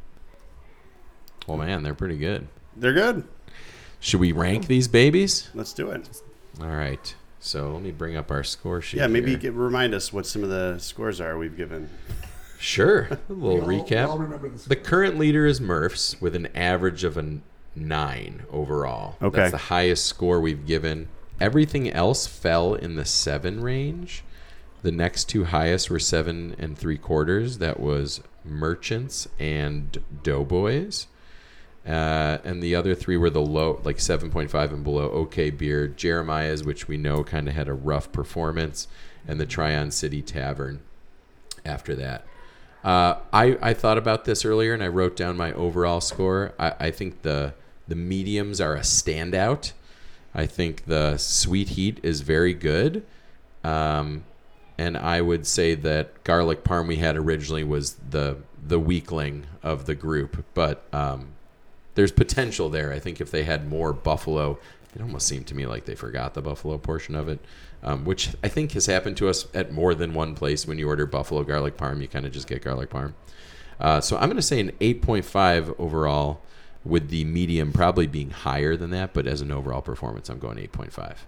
Well, man, they're pretty good. They're good. Should we rank these babies? Let's do it. All right. So let me bring up our score sheet. Yeah, maybe here. you could remind us what some of the scores are we've given. Sure. A little We all- we recap. all remember this. The current leader is Murph's with an average of a n- nine overall. Okay. That's the highest score we've given. Everything else fell in the seven range. The next two highest were seven and three quarters. That was Merchants and Doughboys. Uh, and the other three were the low, like seven point five and below. OK Beer, Jeremiah's, which we know kind of had a rough performance, and the Tryon City Tavern after that. Uh, I, I thought about this earlier, and I wrote down my overall score. I, I think the the mediums are a standout. I think the Sweet Heat is very good. Um, and I would say that garlic parm we had originally was the the weakling of the group. But um, there's potential there. I think if they had more buffalo, it almost seemed to me like they forgot the buffalo portion of it, um, which I think has happened to us at more than one place. When you order buffalo garlic parm, you kind of just get garlic parm. Uh, so I'm going to say an eight point five overall, with the medium probably being higher than that. But as an overall performance, I'm going eight point five.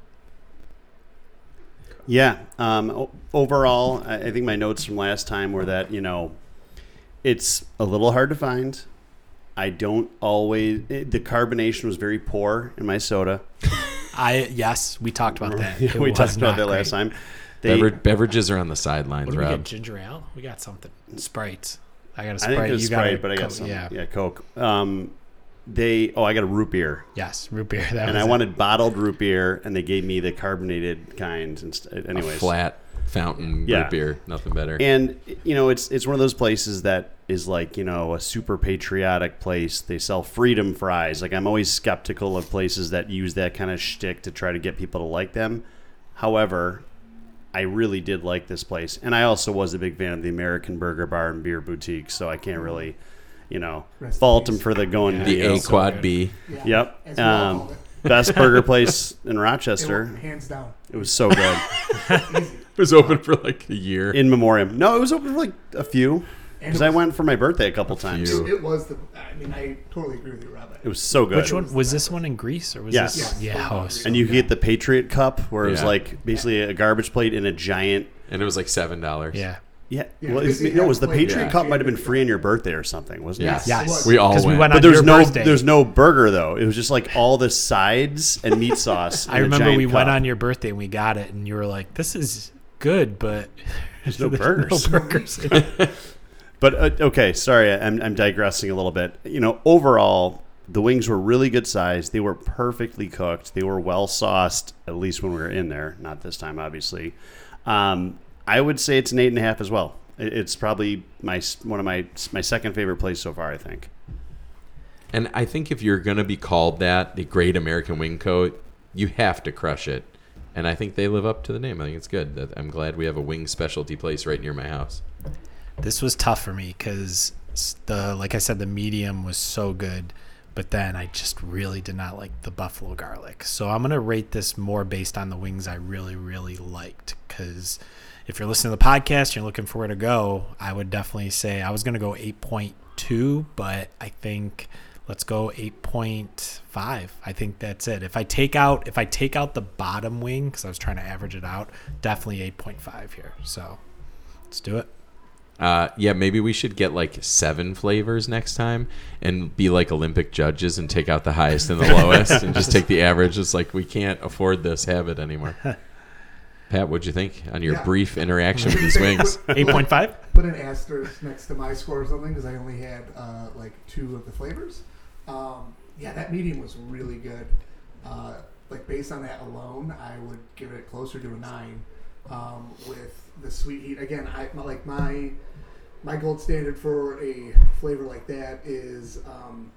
Yeah. Um, o- overall, I I think my notes from last time were that, you know, it's a little hard to find. I don't always. It, the carbonation was very poor in my soda. I yes, we talked about that. It we was talked about not that great. last time. They, Bever- beverages are on the sidelines, What do we Rob. get? Ginger ale? We got something. Sprites. I got a I Sprite. think it was you got Sprite, a but I got Coke. some. Yeah. Yeah, Coke. Um, they. Oh, I got a root beer. Yes, root beer. That And was I it. wanted bottled root beer, and they gave me the carbonated kind. Instead. Anyways, A flat fountain Yeah. root beer, nothing better. And you know, it's it's one of those places that is like, you know, a super patriotic place. They sell freedom fries. Like, I'm always skeptical of places that use that kind of shtick to try to get people to like them. However, I really did like this place, and I also was a big fan of the American Burger Bar and Beer Boutique. So I can't really, you know, Rest in fault peace. them for the going. the you know, A so quad good. B. Yeah, Yep. as we all Um, called it. best burger place in It Rochester. went hands down. It was so good. Easy. It was open for like a year. In memoriam. No, it was open for like a few. And Because it I was- went for my birthday a couple times. few. It, it was the. I mean, I totally agree with you, Rob. It was so good. Which one was this one in Greece or was Yes. this? Yes. Yeah. Oh, so And you good. could get the Patriot Cup, where it was Yeah. like basically a garbage plate in a giant. And it was like seven dollars. Yeah. Yeah, Yeah, well, it was, basically no, it was the half a plate. Patriot Yeah. Cup might have been free on your birthday or something, wasn't Yes. it? Yes. It was. We all Because we went. went But on there's your no birthday. there's no burger though. It was just like all the sides and meat sauce. I in a remember giant we went cup. on your birthday and we got it, and you were like, "This is good, but There's no burgers." No burgers. But uh, okay, sorry, I'm I'm digressing a little bit. You know, overall, the wings were really good size. They were perfectly cooked. They were well sauced, at least when we were in there. Not this time, obviously. Um, I would say it's an eight and a half as well. It- It's probably my one of my my second favorite place so far, I think. And I think if you're going to be called that, the Great American Wing Co., you have to crush it. And I think they live up to the name. I think it's good. That I'm glad we have a wing specialty place right near my house. This was tough for me because the like I said, the medium was so good, but then I just really did not like the buffalo garlic. So I'm gonna rate this more based on the wings I really really liked. Because if you're listening to the podcast, you're looking for where to go, I would definitely say I was gonna go eight point two, but I think let's go eight point five. I think that's it. If I take out if I take out the bottom wing, because I was trying to average it out, definitely eight point five here. So let's do it. Uh, yeah, maybe we should get like seven flavors next time and be like Olympic judges and take out the highest and the lowest and just take the average. It's like we can't afford this habit anymore. Pat, what'd you think on your Yeah. brief interaction with these wings? eight point five? Put an asterisk next to my score or something because I only had uh, like two of the flavors. Um, yeah, that medium was really good. Uh, like based on that alone, I would give it closer to a nine. Um, with the sweet heat, again, I my- like my my gold standard for a flavor like that is um,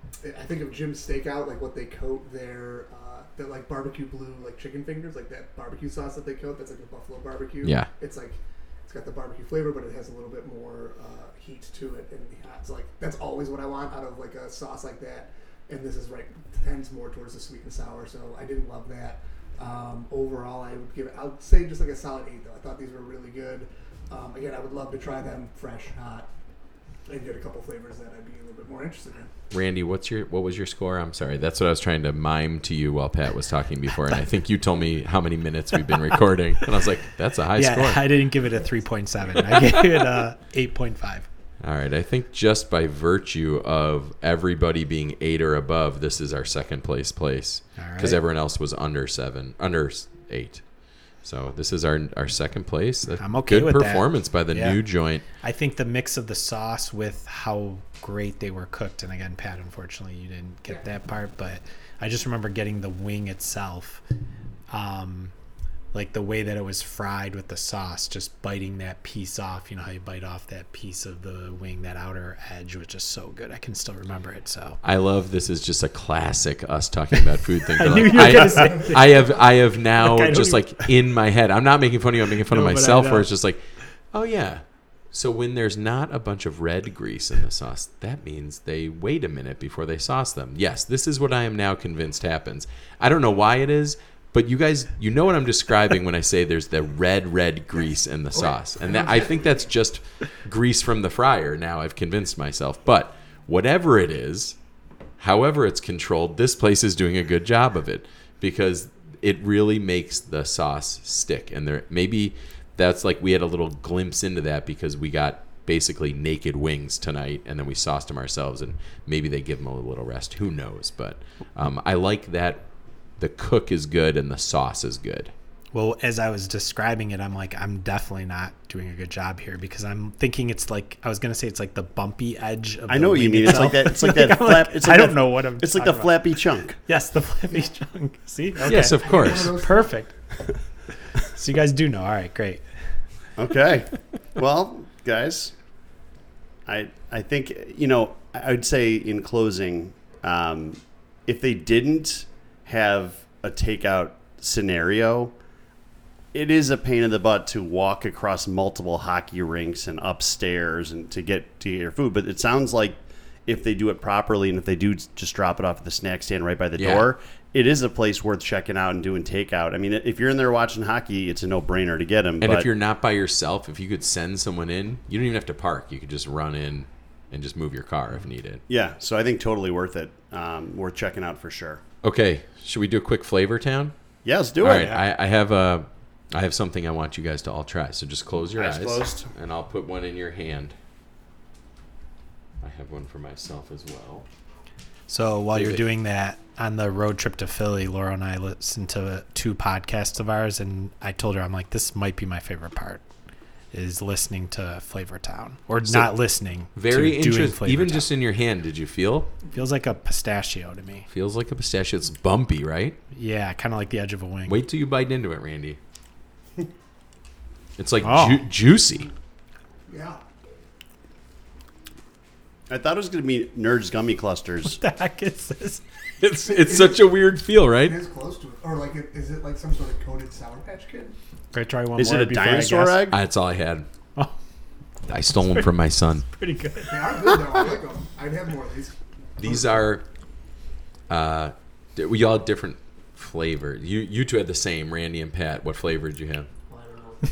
I think of Jim's Steakout, like what they coat their uh, their like barbecue blue like chicken fingers, like that barbecue sauce that they coat. That's like the buffalo barbecue. Yeah. It's like it's got the barbecue flavor, but it has a little bit more uh, heat to it, and yeah, it's like that's always what I want out of like a sauce like that. And this is right tends more towards the sweet and sour, so I didn't love that. Um, overall, I would give it. I would say just like a solid eight, though. I thought these were really good. Um, again, I would love to try them fresh, hot, and get a couple flavors that I'd be a little bit more interested in. Randy, what's your what was your score? I'm sorry. That's what I was trying to mime to you while Pat was talking before, and I think you told me how many minutes we've been recording, and I was like, "That's a high Yeah, score." I didn't give it a three point seven. I gave it a eight point five. All right, I think just by virtue of everybody being eight or above, this is our second place place All right. because everyone else was under seven, under s- eight. So this is our our second place. A I'm okay good with that. performance by the Yeah. new joint. I think the mix of the sauce with how great they were cooked, and again, Pat, unfortunately, you didn't get that part, but I just remember getting the wing itself, um, like the way that it was fried with the sauce, just biting that piece off. You know how you bite off that piece of the wing, that outer edge was just so good. I can still remember it. So I love this is just a classic us talking about food thing. I Like, knew you were I, gonna say that. I have I have now Like, I don't just even- like in my head. I'm not making fun of you. I'm making fun No, of but I myself. know. Where it's just like, oh yeah. So when there's not a bunch of red grease in the sauce, that means they wait a minute before they sauce them. Yes, this is what I am now convinced happens. I don't know why it is, But you guys, you know what I'm describing when I say there's the red, red grease in the sauce. And that, I think that's just grease from the fryer. Now I've convinced myself. But whatever it is, however it's controlled, this place is doing a good job of it because it really makes the sauce stick. And there maybe that's like we had a little glimpse into that because we got basically naked wings tonight and then we sauced them ourselves. And maybe they give them a little rest. Who knows? But um, I like that. The cook is good and the sauce is good. Well, as I was describing it, I'm like, I'm definitely not doing a good job here because I'm thinking it's like, I was going to say it's like the bumpy edge of I the know what you wing mean. It's like itself. that. It's like that I'm flap. like, It's like I don't that- know what I'm It's like the talking about. flappy chunk. Yes, the flappy chunk. See? Okay. Yes, of course. Perfect. So you guys do know. All right, great. Okay. Well, guys, I I think, you know, I would say in closing, um, if they didn't have a takeout scenario, it is a pain in the butt to walk across multiple hockey rinks and upstairs and to get to get your food. But it sounds like if they do it properly and if they do just drop it off at the snack stand right by the Yeah. door, it is a place worth checking out and doing takeout. I mean, if you're in there watching hockey, it's a no-brainer to get them. And but if you're not by yourself, if you could send someone in, you don't even have to park. You could just run in and just move your car if needed. yeah, so I think totally worth it. Um, worth checking out for sure. Okay, should we do a quick flavor town? Yeah, let's do All it. right, I, I have a, I have something I want you guys to all try. So just close your Eyes eyes, closed. and I'll put one in your hand. I have one for myself as well. So while Leave you're it. doing that, on the road trip to Philly, Laura and I listened to two podcasts of ours, and I told her, I'm like, this might be my favorite part, is listening to Flavor Town. Or So, not listening, Very to doing interesting. Flavor Even Town. just in your hand, did you feel? Feels like a pistachio to me. Feels like a pistachio. It's bumpy, right? Yeah, kind of like the edge of a wing. Wait till you bite into it, Randy. It's like Oh. ju- juicy. Yeah. I thought it was going to be Nerds Gummy Clusters. What the heck is this? It's it's such a weird feel, It right? is close to it. Or like, it, is it like some sort of coated Sour Patch Kid? Can I try one Is more it a before I dinosaur guess? egg? That's all I had. Oh, I stole them from my son. pretty good. They are good though. I like them. I'd have more of these. These are, uh, di- we all had different flavor. You you two had the same, Randy and Pat. What flavor did you have? Well,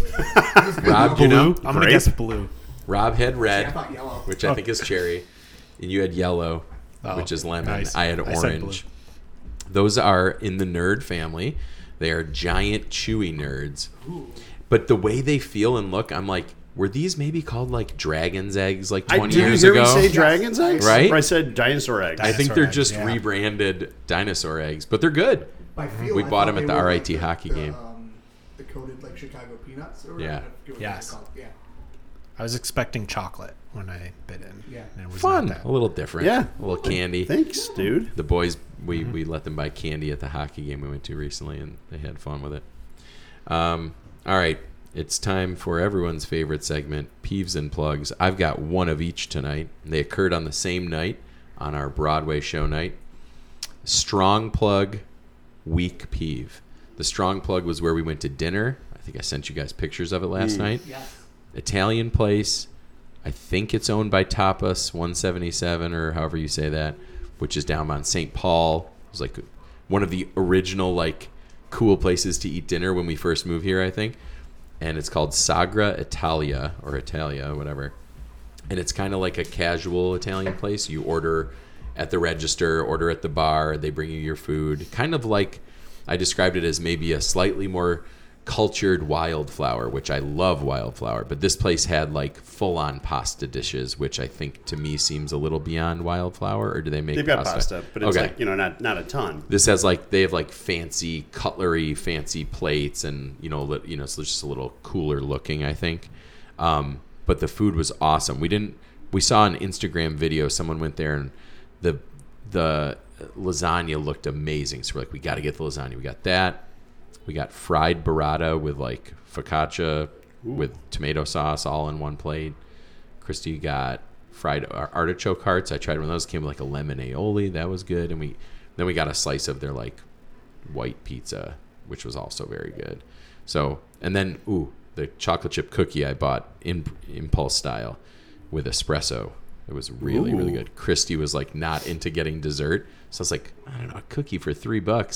I don't know. Rob, do you know? Blue? I'm going to Grape? guess blue. Rob had I red, thought yellow. which I think is cherry, and you had yellow, Oh, which is lemon. nice. I had I said orange. Those are in the nerd family. They are giant chewy nerds. Ooh. But the way they feel and look, I'm like, were these maybe called like dragon's eggs like I twenty did years you hear ago? me say dragon's eggs? Right? Or I said dinosaur eggs. I think Dinosaur they're eggs, just yeah. rebranded dinosaur eggs, but they're good. By feel, We I bought thought them at they the were R I like T the- hockey the, game. Um, the coated like Chicago peanuts. Or Yeah. I forget what Yes. they're called. Yeah. I was expecting chocolate when I bit in. Yeah. and it was Fun, not that. a little different. Yeah. A little candy. Thanks, dude. The boys, we, we let them buy candy at the hockey game we went to recently, and they had fun with it. Um, all right, it's time for everyone's favorite segment, Peeves and Plugs. I've got one of each tonight. They occurred on the same night, on our Broadway show night. Strong plug, weak peeve. The strong plug was where we went to dinner. I think I sent you guys pictures of it last Mm. night. Yes. Italian place. I think it's owned by Tapas one seventy-seven or however you say that, which is down on Saint Paul. It was like one of the original like cool places to eat dinner when we first moved here, I think. And it's called Sagra Italia or Italia, whatever. And it's kind of like a casual Italian place. You order at the register, order at the bar, they bring you your food. Kind of like I described it as maybe a slightly more cultured Wildflower, which I love Wildflower, but this place had like full-on pasta dishes, which I think to me seems a little beyond Wildflower. Or do they make They've got pasta? pasta, but it's Okay. like, you know, not not a ton. This has like they have like fancy cutlery, fancy plates, and you know, li- you know, so it's just a little cooler looking, I think. Um, but the food was awesome. We didn't. We saw an Instagram video. Someone went there, and the the lasagna looked amazing. So we're like, we got to get the lasagna. We got that. We got fried burrata with like focaccia with tomato sauce all in one plate. Christy got fried ar- artichoke hearts. I tried one of those. Came with like a lemon aioli. That was good. And we then we got a slice of their like white pizza, which was also very good. So and then ooh, the chocolate chip cookie I bought in impulse style with espresso. It was really really Ooh. good. Christy was like not into getting dessert, so I was like, I don't know, a cookie for three bucks.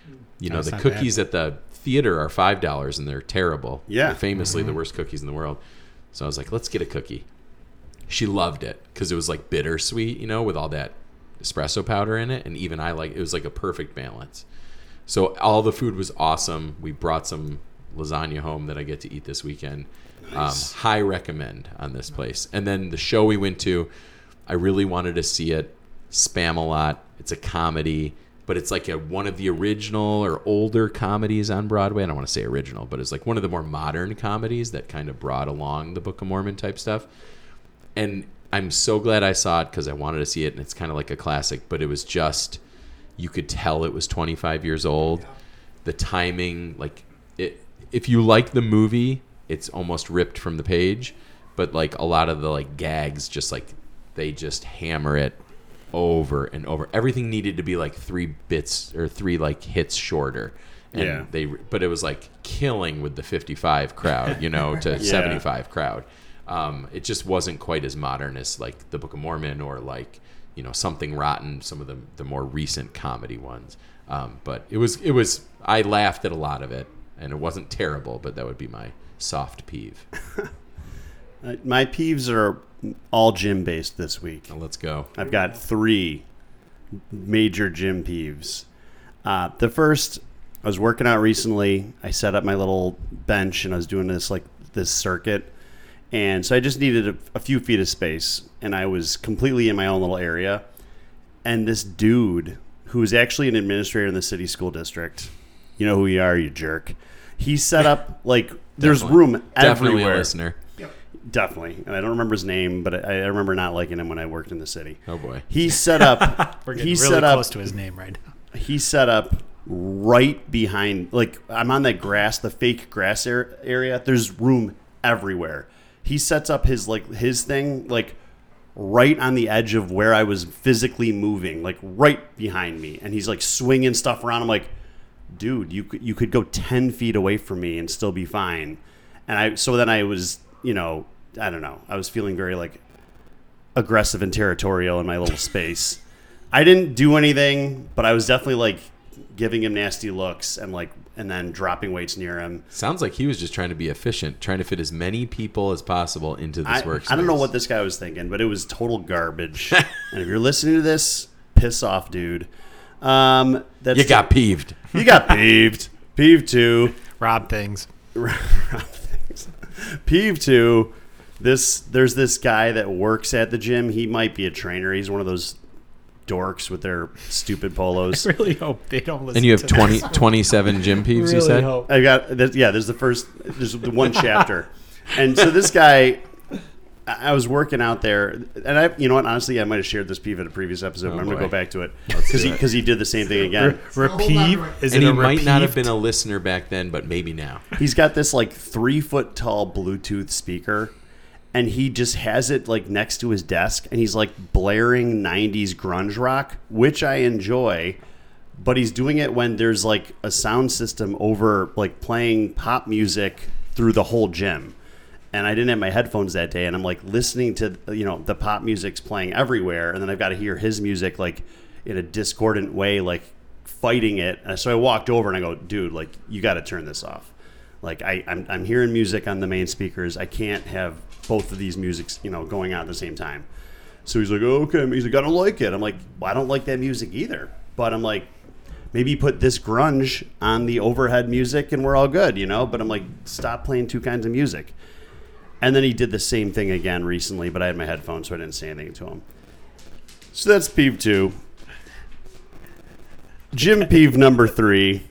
You know, That's the not cookies at the theater are five dollars and they're terrible. Yeah. They're famously Mm-hmm. the worst cookies in the world. So I was like, let's get a cookie. She loved it because it was like bittersweet, you know, with all that espresso powder in it. And even I like, it was like a perfect balance. So all the food was awesome. We brought some lasagna home that I get to eat this weekend. Nice. Um, high recommend on this place. And then the show we went to, I really wanted to see it. Spam-A-Lot. It's a comedy, but it's like a, one of the original or older comedies on Broadway. I don't want to say original, but it's like one of the more modern comedies that kind of brought along the Book of Mormon type stuff. And I'm so glad I saw it because I wanted to see it, and it's kind of like a classic, but it was just, you could tell it was twenty-five years old. The timing, like, it. If you like the movie, it's almost ripped from the page, but like a lot of the like gags, just like they just hammer it over and over. Everything needed to be like three bits or three like hits shorter. And Yeah. they, but it was like killing with the fifty-five crowd, you know, to Yeah. seventy-five crowd. Um, it just wasn't quite as modern as like the Book of Mormon or like, you know, Something Rotten, some of the the more recent comedy ones. Um, but it was it was I laughed at a lot of it, and it wasn't terrible, but that would be my soft peeve. Uh, my peeves are all gym based this week. Now let's go. I've got three major gym peeves. Uh, the first, I was working out recently. I set up my little bench and I was doing this like this circuit. And so I just needed a, a few feet of space. And I was completely in my own little area. And this dude, who is actually an administrator in the city school district, you know who you are, you jerk. He set up like there's Definitely. room Definitely everywhere. a listener. Definitely. And I don't remember his name, but I, I remember not liking him when I worked in the city. Oh boy. He set up. We're getting he really set up. close to his name right now. He set up right behind. Like I'm on that grass, the fake grass ar- area. There's room everywhere. He sets up his like his thing like right on the edge of where I was physically moving, like right behind me, and he's like swinging stuff around. I'm like, dude, you could you could go ten feet away from me and still be fine. And I so then I was. You know, I don't know. I was feeling very like aggressive and territorial in my little space. I didn't do anything, but I was definitely like giving him nasty looks and like and then dropping weights near him. Sounds like he was just trying to be efficient, trying to fit as many people as possible into this I, workspace. I don't know what this guy was thinking, but it was total garbage. And if you're listening to this, piss off, dude. Um, that's You got peeved. you got peeved. Peeved too. Rob things. Peeve two, this there's this guy that works at the gym. He might be a trainer. He's one of those dorks with their stupid polos. I really hope they don't listen And you have to twenty, this. twenty-seven gym peeves, really you said? hope. I got there's, yeah. There's the first. There's the one chapter, and so this guy, I I was working out there, and I, you know what? Honestly, I might have shared this peeve in a previous episode. Oh, but I'm gonna boy. go back to it Let's because do he it. because he did the same thing again. Repeave? Is And it he a might not have repeaved? been a listener back then, but maybe now. He's got this like three foot tall Bluetooth speaker, and he just has it like next to his desk, and he's like blaring nineties grunge rock, which I enjoy. But he's doing it when there's like a sound system over like playing pop music through the whole gym. And I didn't have my headphones that day, and I'm like listening to, you know, the pop music's playing everywhere, and then I've got to hear his music like in a discordant way, like fighting it. And so I walked over and I go, dude, like you got to turn this off. Like I, I'm, I'm hearing music on the main speakers. I can't have both of these musics, you know, going on at the same time. So he's like, oh, okay. He's like, I don't like it. I'm like, well, I don't like that music either. But I'm like, maybe put this grunge on the overhead music and we're all good, you know? But I'm like, stop playing two kinds of music. And then he did the same thing again recently, but I had my headphones, so I didn't say anything to him. So that's peeve two. Gym peeve number three.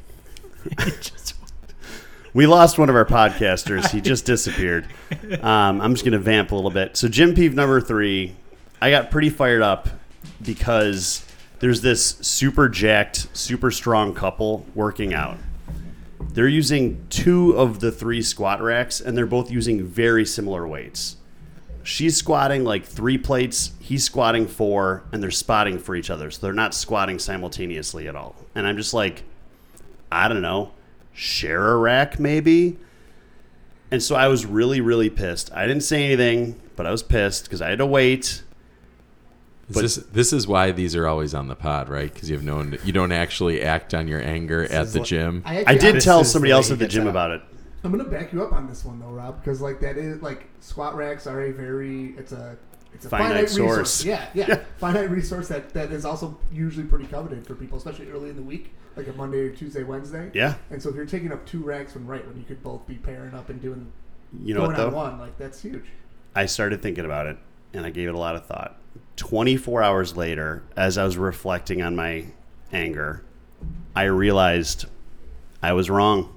We lost one of our podcasters. He just disappeared. Um, I'm just going to vamp a little bit. So gym peeve number three, I got pretty fired up because there's this super jacked, super strong couple working out. They're using two of the three squat racks, and they're both using very similar weights. She's squatting like three plates, he's squatting four, and they're spotting for each other. So they're not squatting simultaneously at all. And I'm just like, I don't know, share a rack maybe? And so I was really, really pissed. I didn't say anything, but I was pissed because I had to wait. Is But- this this is why these are always on the pod, right? Because you've known you don't actually act on your anger at is the like- gym. I, I actually, did This tell is somebody the way else he at the gets gym out. about it. I'm gonna back you up on this one though, Rob, because like that is like squat racks are a very it's a it's a Finite finite, source. resource. Yeah, yeah, Yeah. finite resource that that is also usually pretty coveted for people, especially early in the week, like a Monday or Tuesday, Wednesday. Yeah. And so if you're taking up two racks when right when you could both be pairing up and doing You know going what, though? on one, like that's huge. I started thinking about it, and I gave it a lot of thought. twenty-four hours later, as I was reflecting on my anger, I realized I was wrong.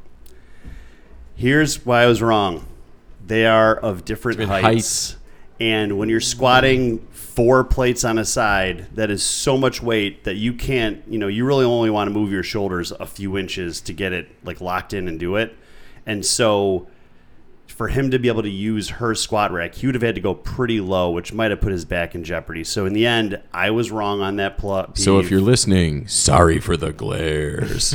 Here's why I was wrong. They are of different Different heights. heights. And when you're squatting four plates on a side, that is so much weight that you can't, you know, you really only want to move your shoulders a few inches to get it like locked in and do it. And so for him to be able to use her squat rack, he would have had to go pretty low, which might have put his back in jeopardy. So in the end, I was wrong on that plug. So if you're listening, sorry for the glares.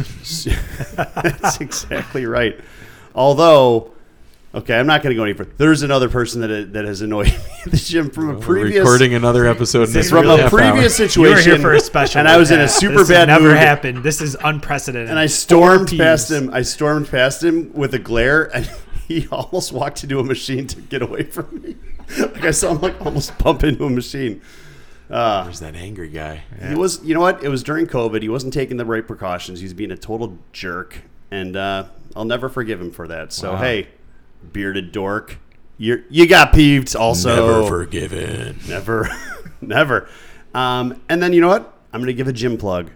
That's exactly right. Although, okay, I'm not going to go any further. There's another person that that has annoyed me at the gym from a We're previous recording another episode in this This is from real a half previous hour. You were situation. here for a special, and I was in a Pat. super This has bad never mood. happened. This is unprecedented. And I Four stormed peeves. past him. I stormed past him with a glare, and he almost walked into a machine to get away from me. Like I saw him like almost bump into a machine. Uh, There's that angry guy. He was, you know what? It was during COVID. He wasn't taking the right precautions. He was being a total jerk, and uh, I'll never forgive him for that. So Wow. hey, bearded dork, you you got peeved. Also, Never forgiven. never, never. Um, and then you know what? I'm gonna give a gym plug.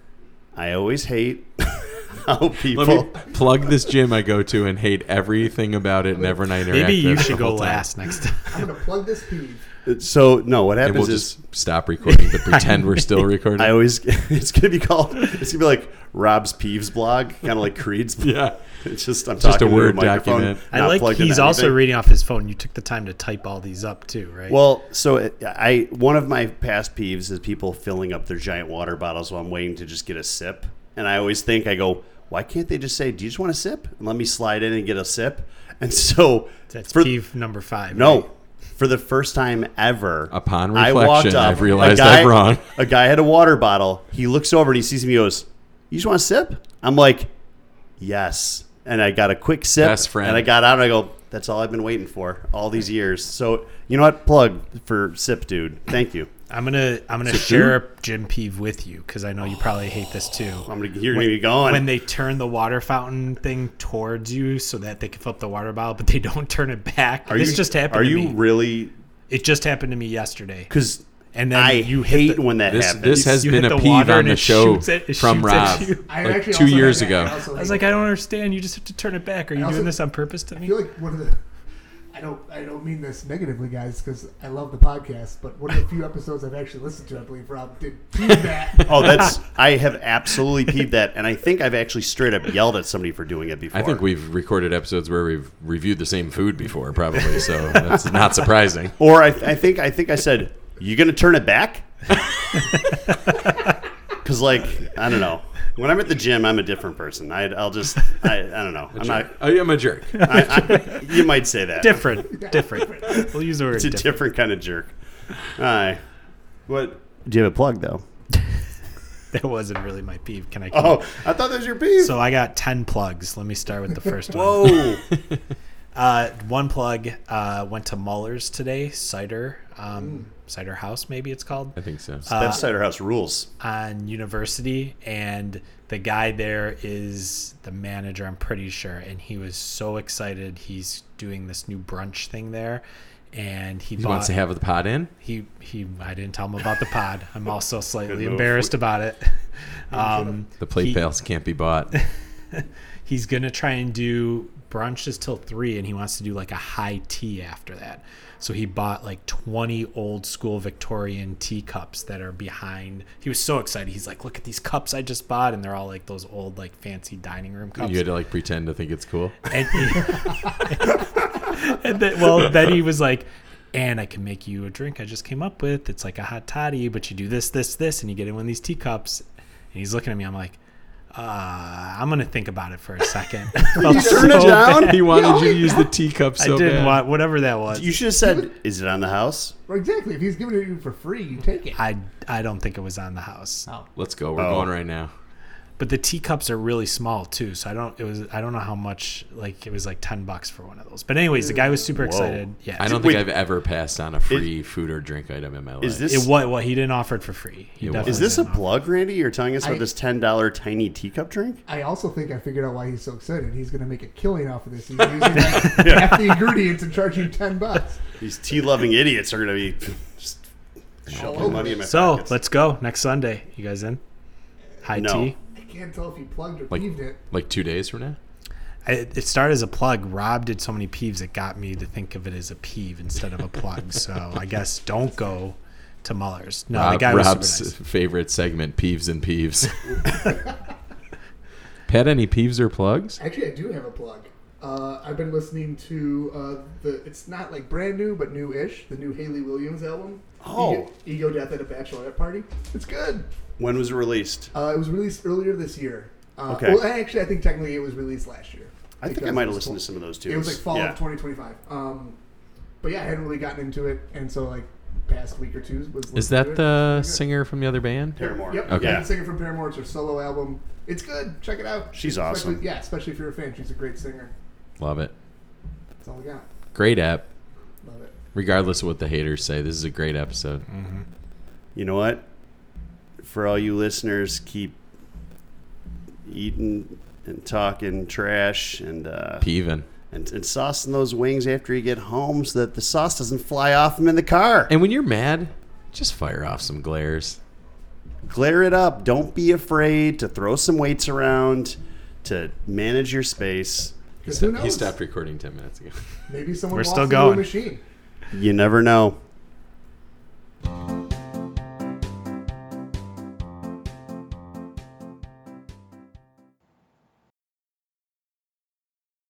I always hate how people. Let me plug this gym I go to and hate everything about it. Never night interact. Maybe you with should the go whole time. last next time. I'm gonna plug this peeve. So no, what And happens we'll is just stop recording to pretend we're still recording. I always it's gonna be called. It's gonna be like Rob's Peeves blog, kind of like Creed's. yeah. It's just I'm Just a talking to Word microphone, document. I not like plugged into he's also anything. reading off his phone. You took the time to type all these up too, right? Well, so it- I one of my past peeves is people filling up their giant water bottles while I'm waiting to just get a sip. And I always think I go, why can't they just say, "Do you just want a sip?" And let me slide in and get a sip. And so that's for peeve number five. no, right? for the first time ever, Upon I walked reflection, up, I've realized a guy, I'm wrong. A guy had a water bottle. He looks over and he sees me. He goes, "You just want a sip?" I'm like, "Yes." And I got a quick sip. Best friend. And I got out and I go, "That's all I've been waiting for all these years." So you know what? Plug for Sip Dude. Thank you. I'm gonna I'm gonna So share a gym peeve with you because I know you probably hate this too. I'm gonna you're when, gonna be going. when they turn the water fountain thing towards you so that they can fill up the water bottle, but they don't turn it back. are this you just happened Are to you me. really? It just happened to me yesterday. Because And then I you hit hate the- when that This happens. this has You been hit a the peeve water on and the it show shoots at- it from shoots at Rob you. I like actually two also years had that. ago. also I was hate like, I don't understand. You just have to turn it back. Are you I also- doing this on purpose to I me? feel like one of the. I don't. I don't mean this negatively, guys, because I love the podcast. But one of the few episodes I've actually listened to, I believe Rob did do that. Oh, that's I have absolutely peeved that, and I think I've actually straight up yelled at somebody for doing it before. I think we've recorded episodes where we've reviewed the same food before, probably. So that's not surprising. Or I, I think I think I said, "You gonna turn it back?" Because like I don't know. When I'm at the gym, I'm a different person. I, I'll just I, I don't know. I'm not. I am a jerk. I, I, you might say that. Different. Different. We'll use the word It's a different. different kind of jerk. All right. What? Do you have a plug though? That wasn't really my peeve. Can I keep Oh, I thought that was your peeve. So I got ten plugs. Let me start with the first one. Whoa. Uh, one plug uh, went to Muller's today, cider, um, cider house, maybe it's called, I think so. Uh, That cider house rules. on University, and the guy there is the manager, I'm pretty sure, and he was so excited. He's doing this new brunch thing there, and he, He bought. wants to have the pod in. he he. I didn't tell him about the pod. I'm also slightly Good move. embarrassed about it. Um, The plate he- pails can't be bought. he's gonna try and do brunches till three, and he wants to do like a high tea after that. So he bought like twenty old school Victorian teacups that are behind. He was so excited. He's like, "Look at these cups I just bought," and they're all like those old like fancy dining room cups. You had to like pretend to think it's cool. And, he, and then, well, then he was like, "And I can make you a drink I just came up with. It's like a hot toddy, but you do this, this, this, and you get in one of these teacups." And he's looking at me. I'm like, Uh, I'm gonna think about it for a second. You turn it down? He wanted No, you to he- use the teacup so I didn't bad. want whatever that was. You should have said, "Is it on the house?" Well, exactly. If he's giving it to you for free, you take it. I I don't think it was on the house. Oh. Let's go. We're Oh. going right now. But the teacups are really small too, so I don't. It was I don't know how much. Like it was like ten bucks for one of those. But anyways, the guy was super Whoa. excited. Yeah, I don't Wait. think I've ever passed on a free food or drink item in my life. Is this It what what he didn't offer it for free. He It was. definitely is this a didn't offer plug, Randy? You're telling us about I- this ten dollar tiny teacup drink? I also think I figured out why he's so excited. He's going to make a killing off of this. He's using like half the ingredients and charging ten bucks. These tea loving idiots are going to be just shoving over money in my it. So pockets. let's go next Sunday. You guys in? High No. tea. I can't tell if he plugged or Like- peeved it. Like two days from now? I, it started as a plug. Rob did so many peeves it got me to think of it as a peeve instead of a plug. So I guess don't go to Muller's. No, the Rob- guy was Rob's super nice. favorite segment, Peeves and Peeves. Pat, any peeves or plugs? Actually, I do have a plug. Uh, I've been listening to uh, the. It's not like brand new, but new-ish. The new Haley Williams album. Oh. Ego, Ego Death at a Bachelorette Party. It's good. When was it released? Uh, it was released earlier this year. Uh, Okay. Well, actually, I think technically it was released last year. I think I because might it have was listened to full- some of those too. It was like fall yeah. of twenty twenty-five. Um, but yeah, I hadn't really gotten into it, and so like past week or two was. Is listening to that it. the It's pretty singer from the other band? good. Paramore. Yep. Okay. Yeah, the singer from Paramore. It's her solo album. It's good. Check it out. She's Especially- awesome. Yeah, especially if you're a fan. She's a great singer. Love it. That's all we got. Great app. Love it. Regardless of what the haters say, this is a great episode. You know what? For all you listeners, keep eating and talking trash and uh, Peeving. and, and saucing those wings after you get home so that the sauce doesn't fly off them in the car. And when you're mad, just fire off some glares. Glare it up. Don't be afraid to throw some weights around to manage your space. Because who knows? He stopped recording ten minutes ago. Maybe someone We're walks still into going. a machine. You never know.